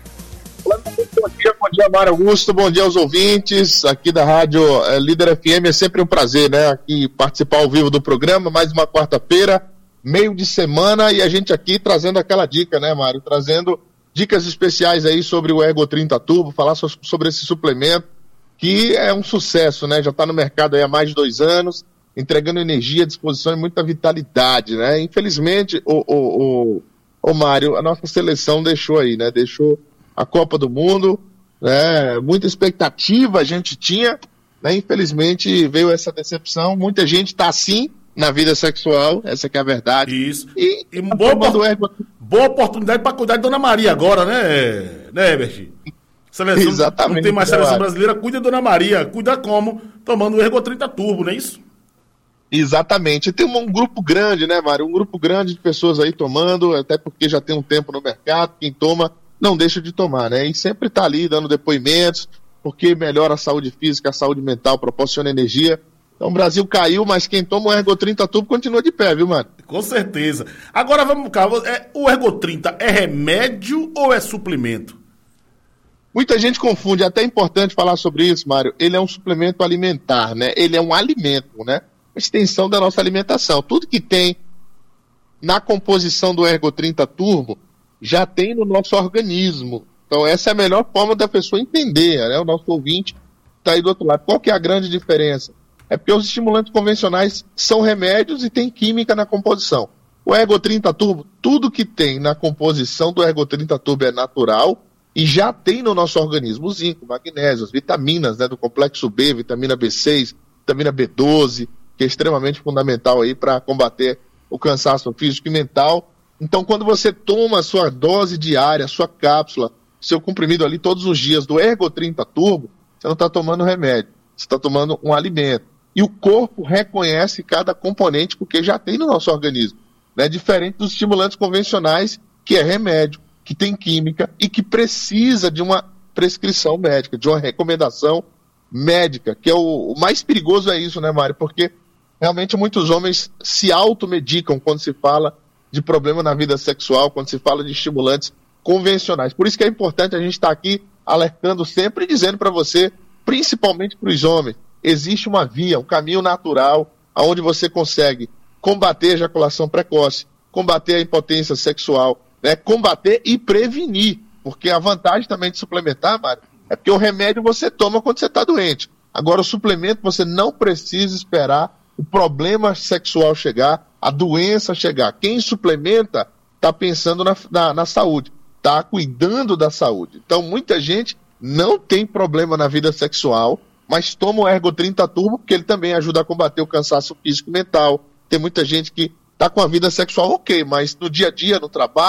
Bom dia, bom dia, Mário Augusto, bom dia aos ouvintes aqui da Rádio é, Líder F M. É sempre um prazer, né, aqui participar ao vivo do programa, mais uma quarta-feira, meio de semana, e a gente aqui trazendo aquela dica, né, Mário? Trazendo dicas especiais aí sobre o Ergo trinta Turbo, falar so- sobre esse suplemento, que é um sucesso, né? Já está no mercado aí há mais de dois anos, entregando energia, disposição e muita vitalidade, né? Infelizmente, o, o, o, o Mário, a nossa seleção deixou aí, né? Deixou a Copa do Mundo, né? Muita expectativa a gente tinha, né? Infelizmente veio essa decepção, muita gente está assim na vida sexual, essa que é a verdade. Isso. E, e boa, opor- ergo... boa oportunidade para cuidar de Dona Maria agora, né, né, Herbert? Seleção, exatamente. Não tem mais seleção brasileira, cuida de Dona Maria. Cuida como? Tomando o Ergo trinta Turbo, não é isso? Exatamente. Tem um, um grupo grande, né, Mário? Um grupo grande de pessoas aí tomando, até porque já tem um tempo no mercado. Quem toma, não deixa de tomar, né? E sempre está ali dando depoimentos, porque melhora a saúde física, a saúde mental, proporciona energia. Então o Brasil caiu, mas quem toma o Ergo trinta Turbo continua de pé, viu, mano? Com certeza. Agora vamos cá, é, o Ergo trinta é remédio ou é suplemento? Muita gente confunde, é até importante falar sobre isso, Mário. Ele é um suplemento alimentar, né? Ele é um alimento, né? A extensão da nossa alimentação. Tudo que tem na composição do Ergo trinta Turbo já tem no nosso organismo. Então essa é a melhor forma da pessoa entender, né? O nosso ouvinte está aí do outro lado. Qual que é a grande diferença? É porque os estimulantes convencionais são remédios e tem química na composição. O Ergo trinta Turbo, tudo que tem na composição do Ergo trinta Turbo é natural e já tem no nosso organismo zinco, magnésio, as vitaminas, né, do complexo B, vitamina B seis, vitamina B doze, que é extremamente fundamental aí para combater o cansaço físico e mental. Então, quando você toma a sua dose diária, a sua cápsula, seu comprimido ali todos os dias do Ergo trinta Turbo, você não está tomando remédio, você está tomando um alimento. E o corpo reconhece cada componente porque já tem no nosso organismo, né? Diferente dos estimulantes convencionais, que é remédio, que tem química e que precisa de uma prescrição médica, de uma recomendação médica, que é o, o mais perigoso é isso, né, Mário? Porque realmente muitos homens se automedicam quando se fala de problema na vida sexual, quando se fala de estimulantes convencionais. Por isso que é importante a gente estar aqui alertando sempre e dizendo para você, principalmente para os homens, existe uma via, um caminho natural, onde você consegue combater a ejaculação precoce, combater a impotência sexual, né, combater e prevenir, porque a vantagem também de suplementar, Mário, é porque o remédio você toma quando você está doente. Agora o suplemento você não precisa esperar o problema sexual chegar, a doença chegar. Quem suplementa está pensando na, na, na saúde, está cuidando da saúde. Então muita gente não tem problema na vida sexual, mas toma o Ergo trinta Turbo, porque ele também ajuda a combater o cansaço físico e mental. Tem muita gente que está com a vida sexual ok, mas no dia a dia, no trabalho,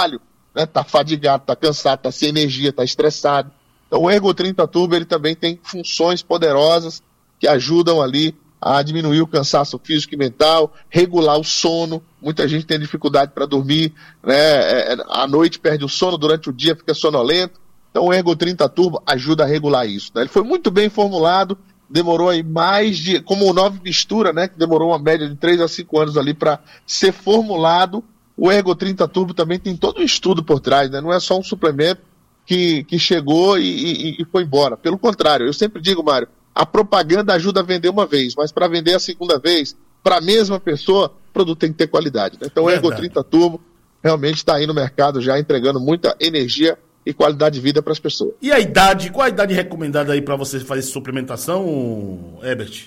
né? Tá fadigado, tá cansado, tá sem energia, tá estressado. Então o Ergo trinta Turbo ele também tem funções poderosas que ajudam ali a diminuir o cansaço físico e mental, regular o sono. Muita gente tem dificuldade para dormir, né? É, à noite perde o sono, durante o dia fica sonolento. Então o Ergo trinta Turbo ajuda a regular isso, né? Ele foi muito bem formulado, demorou aí mais de, como o nove mistura, né? Que demorou uma média de três a cinco anos ali para ser formulado. O Ergo trinta Turbo também tem todo um estudo por trás, né? Não é só um suplemento que, que chegou e, e, e foi embora. Pelo contrário, eu sempre digo, Mário, a propaganda ajuda a vender uma vez, mas para vender a segunda vez, para a mesma pessoa, o produto tem que ter qualidade, né? Então o Ergo trinta Turbo realmente está aí no mercado já entregando muita energia e qualidade de vida para as pessoas. E a idade, qual a idade recomendada aí para você fazer suplementação, Herbert?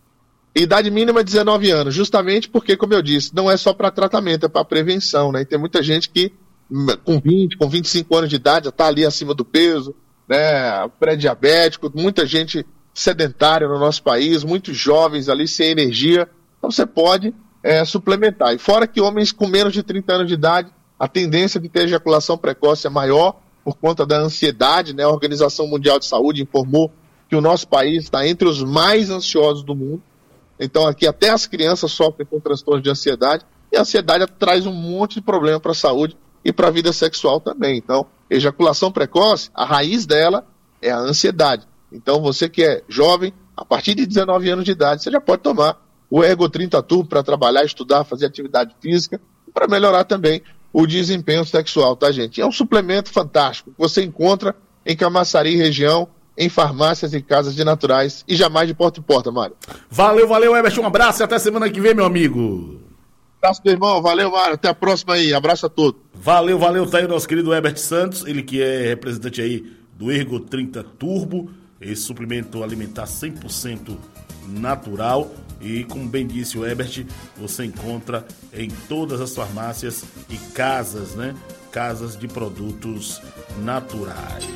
Idade mínima é dezenove anos, justamente porque, como eu disse, não é só para tratamento, é para prevenção, né? E tem muita gente que com vinte, com vinte e cinco anos de idade já está ali acima do peso, né? Pré-diabético, muita gente sedentária no nosso país, muitos jovens ali sem energia, então você pode é, suplementar. E fora que homens com menos de trinta anos de idade, a tendência de ter ejaculação precoce é maior por conta da ansiedade, né? A Organização Mundial de Saúde informou que o nosso país está entre os mais ansiosos do mundo. Então aqui até as crianças sofrem com transtornos de ansiedade, e a ansiedade traz um monte de problema para a saúde e para a vida sexual também. Então, ejaculação precoce, a raiz dela é a ansiedade. Então você que é jovem, a partir de dezenove anos de idade, você já pode tomar o Ergo trinta Turbo para trabalhar, estudar, fazer atividade física, e para melhorar também o desempenho sexual, tá, gente? É um suplemento fantástico que você encontra em Camaçari região, em farmácias e casas de naturais, e jamais de porta em porta, Mário. Valeu, valeu, Herbert, um abraço e até semana que vem, meu amigo. Abraço, meu irmão, valeu, Mário, até a próxima aí, abraço a todos. Valeu, valeu, tá aí o nosso querido Herbert Santos, ele que é representante aí do Ergo trinta Turbo, esse suplemento alimentar cem por cento natural, e como bem disse o Herbert, você encontra em todas as farmácias e casas, né? Casas de produtos naturais.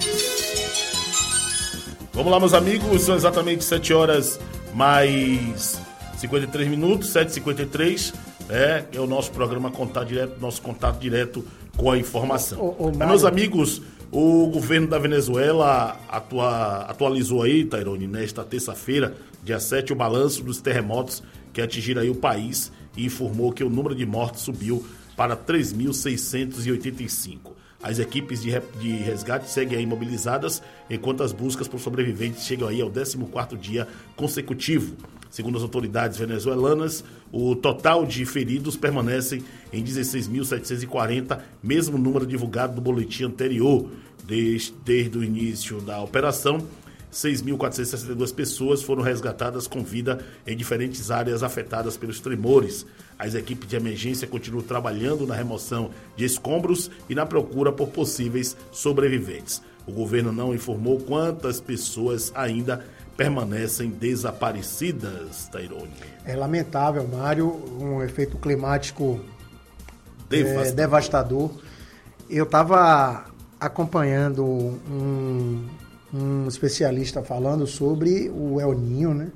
Vamos lá, meus amigos, são exatamente sete horas mais cinquenta e três minutos, sete e cinquenta e três, é, é o nosso programa Contato Direto, nosso contato direto com a informação. Ô, ô, Mas, meus amigos, o governo da Venezuela atua, atualizou aí, Tairone, nesta terça-feira, dia sete, o balanço dos terremotos que atingiram aí o país e informou que o número de mortes subiu para três mil seiscentos e oitenta e cinco. As equipes de, de resgate seguem aí mobilizadas, enquanto as buscas por sobreviventes chegam aí ao décimo quarto dia consecutivo. Segundo as autoridades venezuelanas, o total de feridos permanecem em dezesseis mil setecentos e quarenta, mesmo número divulgado do boletim anterior. Desde, desde o início da operação, seis mil quatrocentas e sessenta e duas pessoas foram resgatadas com vida em diferentes áreas afetadas pelos tremores. As equipes de emergência continuam trabalhando na remoção de escombros e na procura por possíveis sobreviventes. O governo não informou quantas pessoas ainda permanecem desaparecidas, Tairone. É lamentável, Mário, um efeito climático devastador. É, devastador. Eu estava acompanhando um, um especialista falando sobre o El Niño, né?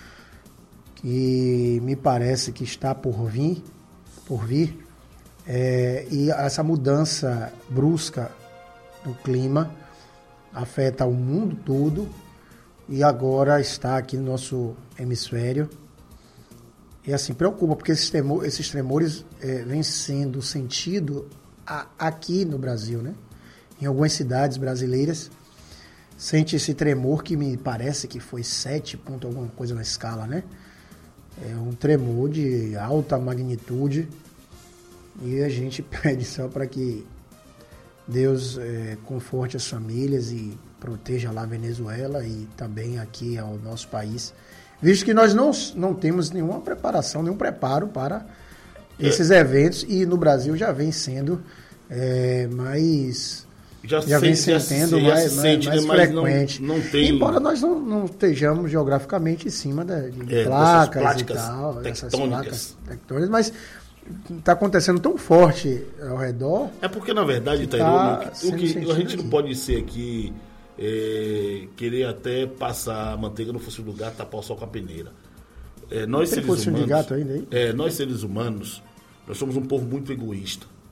Que me parece que está por vir, por vir, é, e essa mudança brusca no clima afeta o mundo todo e agora está aqui no nosso hemisfério. E assim, preocupa, porque esses, temor, esses tremores é, vêm sendo sentidos aqui no Brasil, né? Em algumas cidades brasileiras, sente esse tremor que me parece que foi sete ponto alguma coisa na escala, né? É um tremor de alta magnitude e a gente pede só para que Deus é, conforte as famílias e proteja lá a Venezuela e também aqui ao nosso país, visto que nós não, não temos nenhuma preparação, nenhum preparo para esses é. eventos, e no Brasil já vem sendo é, mais... Já, já vem se sentindo mais, mais, mais frequente. Não, não tem... Embora nós não, não estejamos geograficamente em cima de, de é, placas e tal, essas placas tectônicas, mas está acontecendo tão forte ao redor. É porque, na verdade, Tairone, tá o que a gente aqui. Não pode ser aqui é, querer até passar a manteiga no focinho do gato, tapar o sol com a peneira. É, nós, seres humanos, de gato ainda aí? É, nós, seres humanos, nós somos um povo muito egoísta.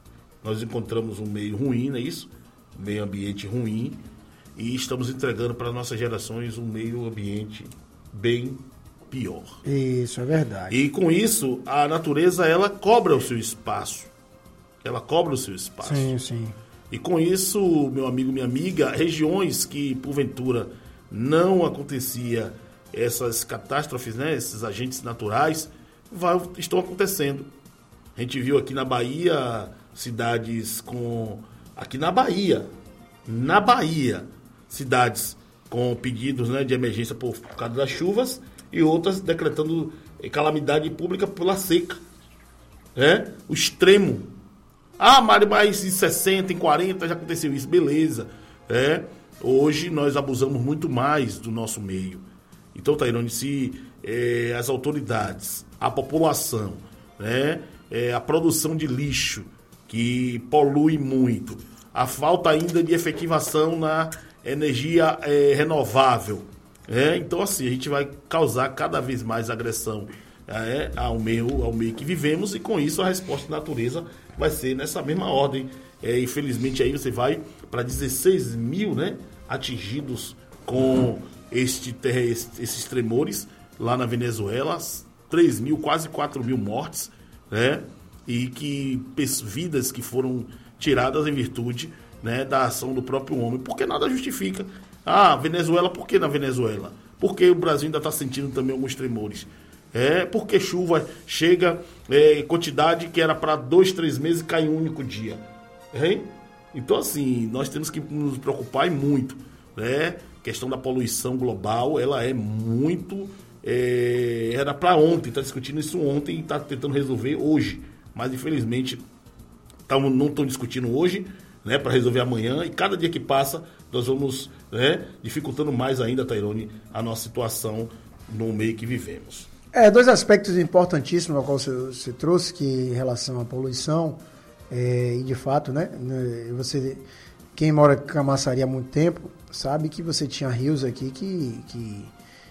nós encontramos um meio ruim, não é isso? Um meio ambiente ruim, e estamos entregando para nossas gerações um meio ambiente bem pior. Isso, é verdade. E com isso, a natureza, ela cobra o seu espaço. Ela cobra o seu espaço. Sim, sim. E com isso, meu amigo, minha amiga, regiões que, porventura, não acontecia essas catástrofes, né, esses agentes naturais, vai, estão acontecendo. A gente viu aqui na Bahia, cidades com... Aqui na Bahia, na Bahia, cidades com pedidos, né, de emergência por, por causa das chuvas e outras decretando calamidade pública pela seca. Né? O extremo. Ah, Mário, mas em sessenta, em quarenta já aconteceu isso. Beleza. É, hoje nós abusamos muito mais do nosso meio. Então, Tairone, se é, as autoridades, a população, né, é, a produção de lixo, que polui muito, a falta ainda de efetivação na energia é, renovável. É, então, assim, a gente vai causar cada vez mais agressão é, ao, meio, ao meio que vivemos, e com isso a resposta da natureza vai ser nessa mesma ordem. É, infelizmente, aí você vai para dezesseis mil, né, atingidos com este, esses tremores lá na Venezuela, três mil, quase quatro mil mortes, né, e que vidas que foram tiradas em virtude, né, da ação do próprio homem, porque nada justifica. Ah, Venezuela, por que na Venezuela? Porque o Brasil ainda está sentindo também alguns tremores. É, porque chuva chega é, quantidade que era para dois, três meses e cai em um único dia. É? Então, assim, nós temos que nos preocupar e muito. Né? A questão da poluição global, ela é muito... É, era para ontem, está discutindo isso ontem e está tentando resolver hoje. Mas, infelizmente, tamo, não estão discutindo hoje, né, para resolver amanhã, e cada dia que passa nós vamos, né, dificultando mais ainda, Tairone, a nossa situação no meio que vivemos. É, dois aspectos importantíssimos ao qual você, você trouxe, que em relação à poluição, é, e de fato, né, você, quem mora em Camaçari há muito tempo, sabe que você tinha rios aqui que, que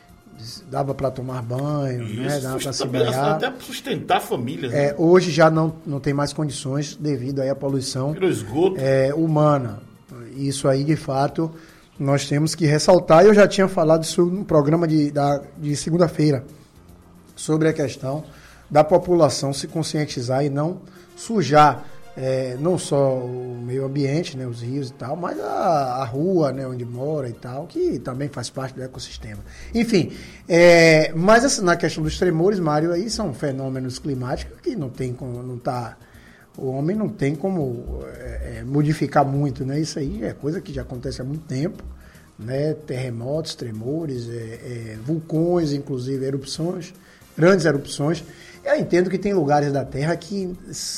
dava para tomar banho, isso, né, dava para se banhar. Até para sustentar a família. É, né? Hoje já não, não tem mais condições devido aí à poluição é, humana. Isso aí, de fato, nós temos que ressaltar. Eu já tinha falado isso no programa de, da, de segunda-feira, sobre a questão da população se conscientizar e não sujar é, não só o meio ambiente, né, os rios e tal, mas a, a rua, né, onde mora e tal, que também faz parte do ecossistema. Enfim, é, mas assim, na questão dos tremores, Mário, aí são fenômenos climáticos que não tem como, não tá, o homem não tem como é, modificar muito, né? Isso aí é coisa que já acontece há muito tempo, né? Terremotos, tremores, é, é, vulcões, inclusive erupções, grandes erupções. Eu entendo que tem lugares da Terra que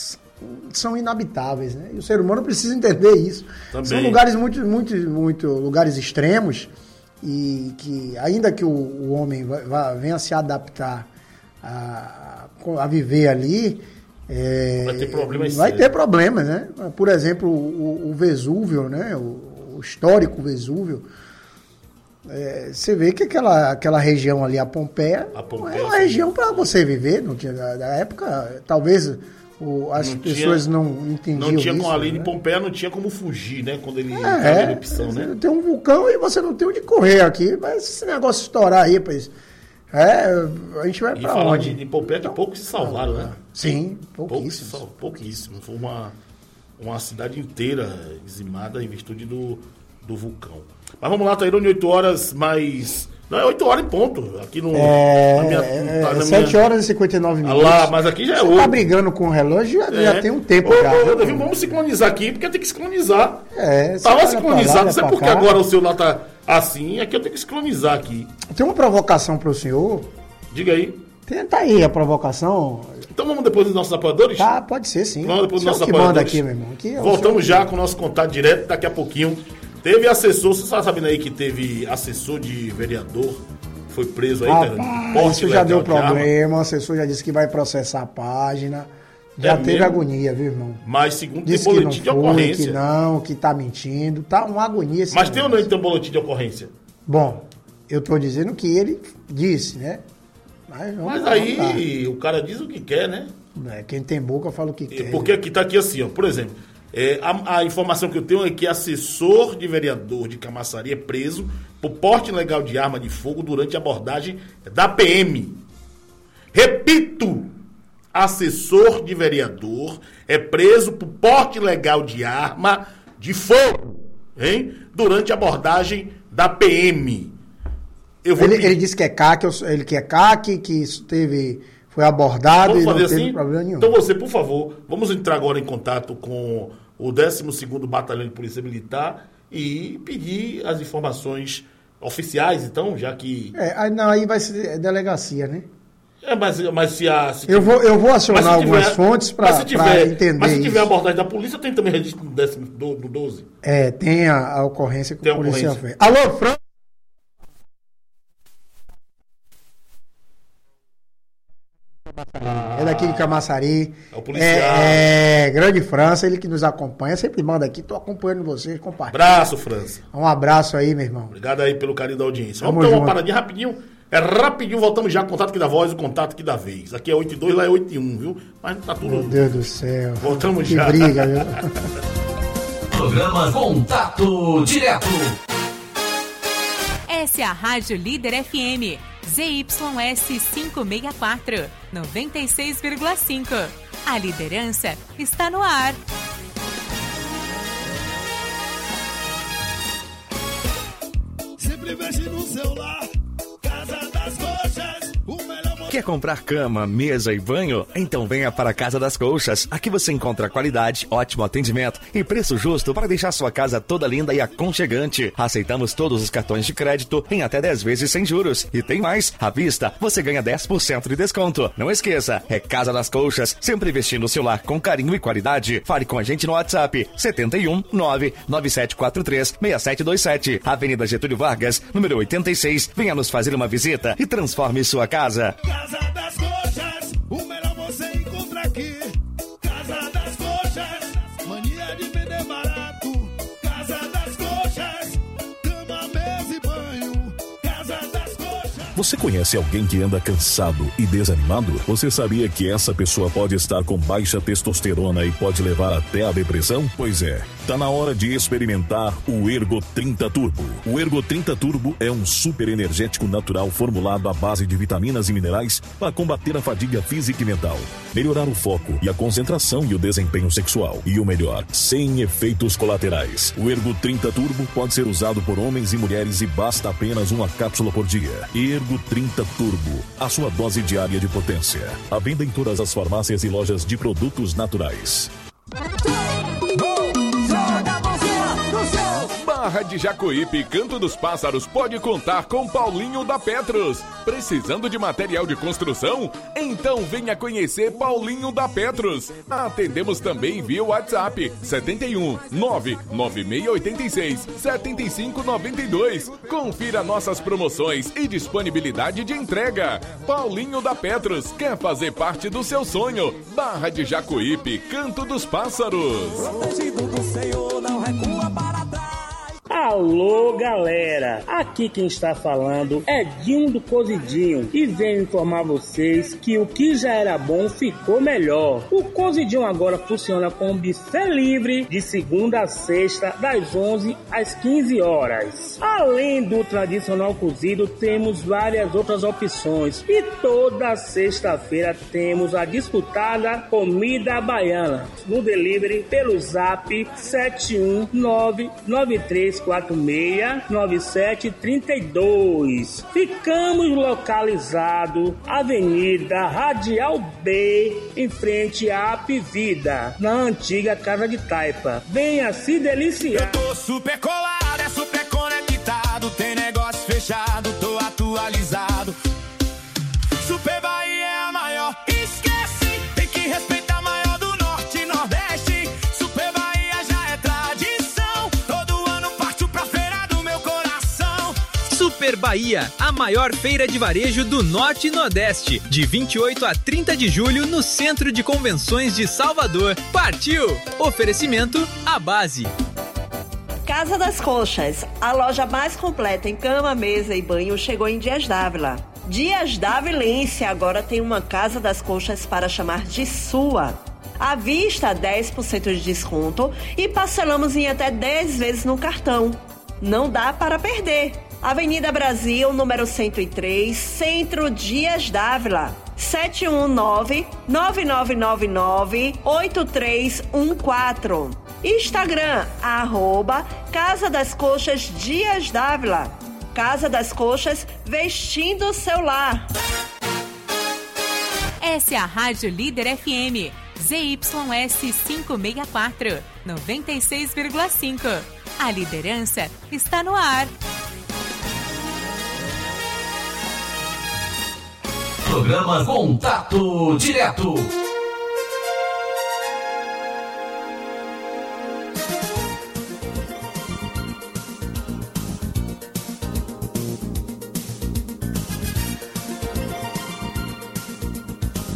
são inabitáveis, né? E o ser humano precisa entender isso. Também. São lugares muito, muito, muito lugares extremos, e que ainda que o, o homem vá, vá, venha se adaptar a, a viver ali, é, vai ter problemas. Vai ter problemas, né? Por exemplo, o, o Vesúvio, né? O, o histórico Vesúvio. É, você vê que aquela, aquela região ali, a Pompeia, a Pompeia é uma região para você viver. Não tinha, na época, talvez o, as não pessoas tinha, não entendiam Não tinha isso, com a lei né? de Pompeia, não tinha como fugir, né? Quando ele é, é, erupção, né? Tem um vulcão e você não tem onde correr aqui, mas esse negócio estourar aí, pois, é, a gente vai para onde? De, de Pompeia, que poucos se salvaram, né? Sim, pouquíssimos. Pouquíssimo. pouquíssimo. Foi uma, uma cidade inteira dizimada em virtude do, do vulcão. Mas vamos lá, Tairone, oito horas mais... Não, é oito horas em ponto. Aqui no... É, na minha, é, tá, na sete minha... horas e cinquenta e nove minutos. Ah lá, mas aqui já é oito. oito. Você tá brigando com o relógio, já, é. já tem um tempo ô, já. Ô, Davi, vamos sincronizar aqui, porque tem que sincronizar. É, Tava sincronizado, lá, não sei porque cá. agora o celular tá assim, aqui eu tenho que sincronizar aqui. Tem uma provocação pro senhor. Diga aí. Tenta aí a provocação. Então vamos depois dos nossos apoiadores? Tá, pode ser sim. Vamos depois dos nossos que apoiadores. Manda aqui, meu irmão. Aqui é Voltamos já com o nosso contato direto daqui a pouquinho. Teve assessor, você está sabendo aí que teve assessor de vereador, foi preso aí, Rapaz, cara. Isso já deu problema, o assessor já disse que vai processar a página. Já é teve mesmo? Agonia, viu, irmão? Mas segundo disse tem boletim que não de foi, ocorrência. Que não, que tá mentindo, tá uma agonia. Mas tem ou não tem um boletim de ocorrência? Bom, eu tô dizendo que ele disse, né? Mas, Mas aí o cara diz o que quer, né? É, quem tem boca fala o que quer. Porque aqui tá aqui assim, ó, por exemplo, É, a, a informação que eu tenho é que assessor de vereador de Camaçari é preso por porte ilegal de arma de fogo durante a abordagem da P M. Repito, assessor de vereador é preso por porte ilegal de arma de fogo, hein? Durante a abordagem da P M. Eu vou ele, pedir... ele disse que é C A C, ele que é C A C, que isso teve, foi abordado vamos e não fazer teve assim? problema nenhum. Então você, por favor, vamos entrar agora em contato com o décimo segundo Batalhão de Polícia Militar e pedir as informações oficiais, então, já que... É, aí, não, aí vai ser delegacia, né? É, mas, mas se a... Se eu, vou, eu vou acionar tiver, algumas fontes para entender Mas se tiver isso. abordagem da polícia, tem também registro no, décimo, do, do doze? É, tem a, a ocorrência que tem a polícia ocorrência. fez. Alô, Fran? É daqui de Camaçari. É o policial. É, é, Grande França, ele que nos acompanha. Sempre manda aqui, tô acompanhando vocês, compartilha. Abraço, França. Um abraço aí, meu irmão. Obrigado aí pelo carinho da audiência. Tamo Vamos ter uma junto. paradinha rapidinho. É rapidinho, voltamos já. Contato aqui da voz, o contato aqui da vez. Aqui é oito e dois, lá é oito e um, viu? Mas tá tudo... Meu Deus do céu. Voltamos que já. briga, viu? Programa Contato Direto. Essa é a Rádio Líder F M. Z Y S quinhentos e sessenta e quatro, noventa e seis vírgula cinco. A liderança está no ar. Sempre mexe no celular, Casa das Coxas, o melhor... Quer comprar cama, mesa e banho? Então venha para a Casa das Colchas. Aqui você encontra qualidade, ótimo atendimento e preço justo para deixar sua casa toda linda e aconchegante. Aceitamos todos os cartões de crédito em até dez vezes sem juros. E tem mais, à vista você ganha dez por cento de desconto. Não esqueça, é Casa das Colchas, sempre vestindo o seu lar com carinho e qualidade. Fale com a gente no WhatsApp setenta e um, nove nove sete quatro três, seis sete dois sete, Avenida Getúlio Vargas, número oitenta e seis. Venha nos fazer uma visita e transforme sua casa. Casa das Coxas, o melhor você encontra aqui. Casa das Coxas, mania de vender barato. Casa das Coxas, cama, mesa e banho. Casa das Coxas. Você conhece alguém que anda cansado e desanimado? Você sabia que essa pessoa pode estar com baixa testosterona e pode levar até a depressão? Pois é. Tá na hora de experimentar o Ergo trinta Turbo. O Ergo trinta Turbo é um super energético natural formulado à base de vitaminas e minerais para combater a fadiga física e mental, melhorar o foco e a concentração e o desempenho sexual. E o melhor, sem efeitos colaterais. O Ergo trinta Turbo pode ser usado por homens e mulheres e basta apenas uma cápsula por dia. Ergo trinta Turbo, a sua dose diária de potência. À venda em todas as farmácias e lojas de produtos naturais. Barra de Jacuípe, Canto dos Pássaros pode contar com Paulinho da Petros. Precisando de material de construção? Então venha conhecer Paulinho da Petros. Atendemos também via WhatsApp setenta e um, nove nove seis oito seis, sete cinco nove dois. Confira nossas promoções e disponibilidade de entrega. Paulinho da Petros quer fazer parte do seu sonho. Barra de Jacuípe, Canto dos Pássaros. Protegido do Senhor, não recua para trás. Alô, galera! Aqui quem está falando é Dinho do Cozidinho e venho informar vocês que o que já era bom ficou melhor. O Cozidinho agora funciona com buffet livre de segunda a sexta, das onze às quinze horas. Além do tradicional cozido, temos várias outras opções e toda sexta-feira temos a disputada comida baiana no delivery pelo zap sete um nove nove três quatro seis nove sete três dois. Ficamos localizados Avenida Radial B, em frente à Apivida, na antiga Casa de Taipa. Venha se deliciar. Eu tô super colado, é super conectado, tem negócio fechado, tô atualizado. Super Bahia é a maior, esquece, tem que respeitar a maior do Norte e Nordeste. Super Bahia já é tradição, todo ano partiu pra feira do meu coração. Super Bahia, a maior feira de varejo do Norte e Nordeste, de vinte e oito a trinta de julho no Centro de Convenções de Salvador. Partiu! Oferecimento à base. Casa das Coxas, a loja mais completa em cama, mesa e banho, chegou em Dias Dávila. Dias Dávilense agora tem uma Casa das Coxas para chamar de sua. À vista, dez por cento de desconto e parcelamos em até dez vezes no cartão. Não dá para perder. Avenida Brasil, número cento e três, Centro Dias Dávila. sete um nove, nove nove nove nove, oito três um quatro. Instagram, arroba Casa das Coxas Dias Dávila. Casa das Coxas, vestindo o seu lar. Essa é a Rádio Líder F M, Z Y S quinhentos e sessenta e quatro, noventa e seis vírgula cinco. A liderança está no ar. Programa Contato Direto.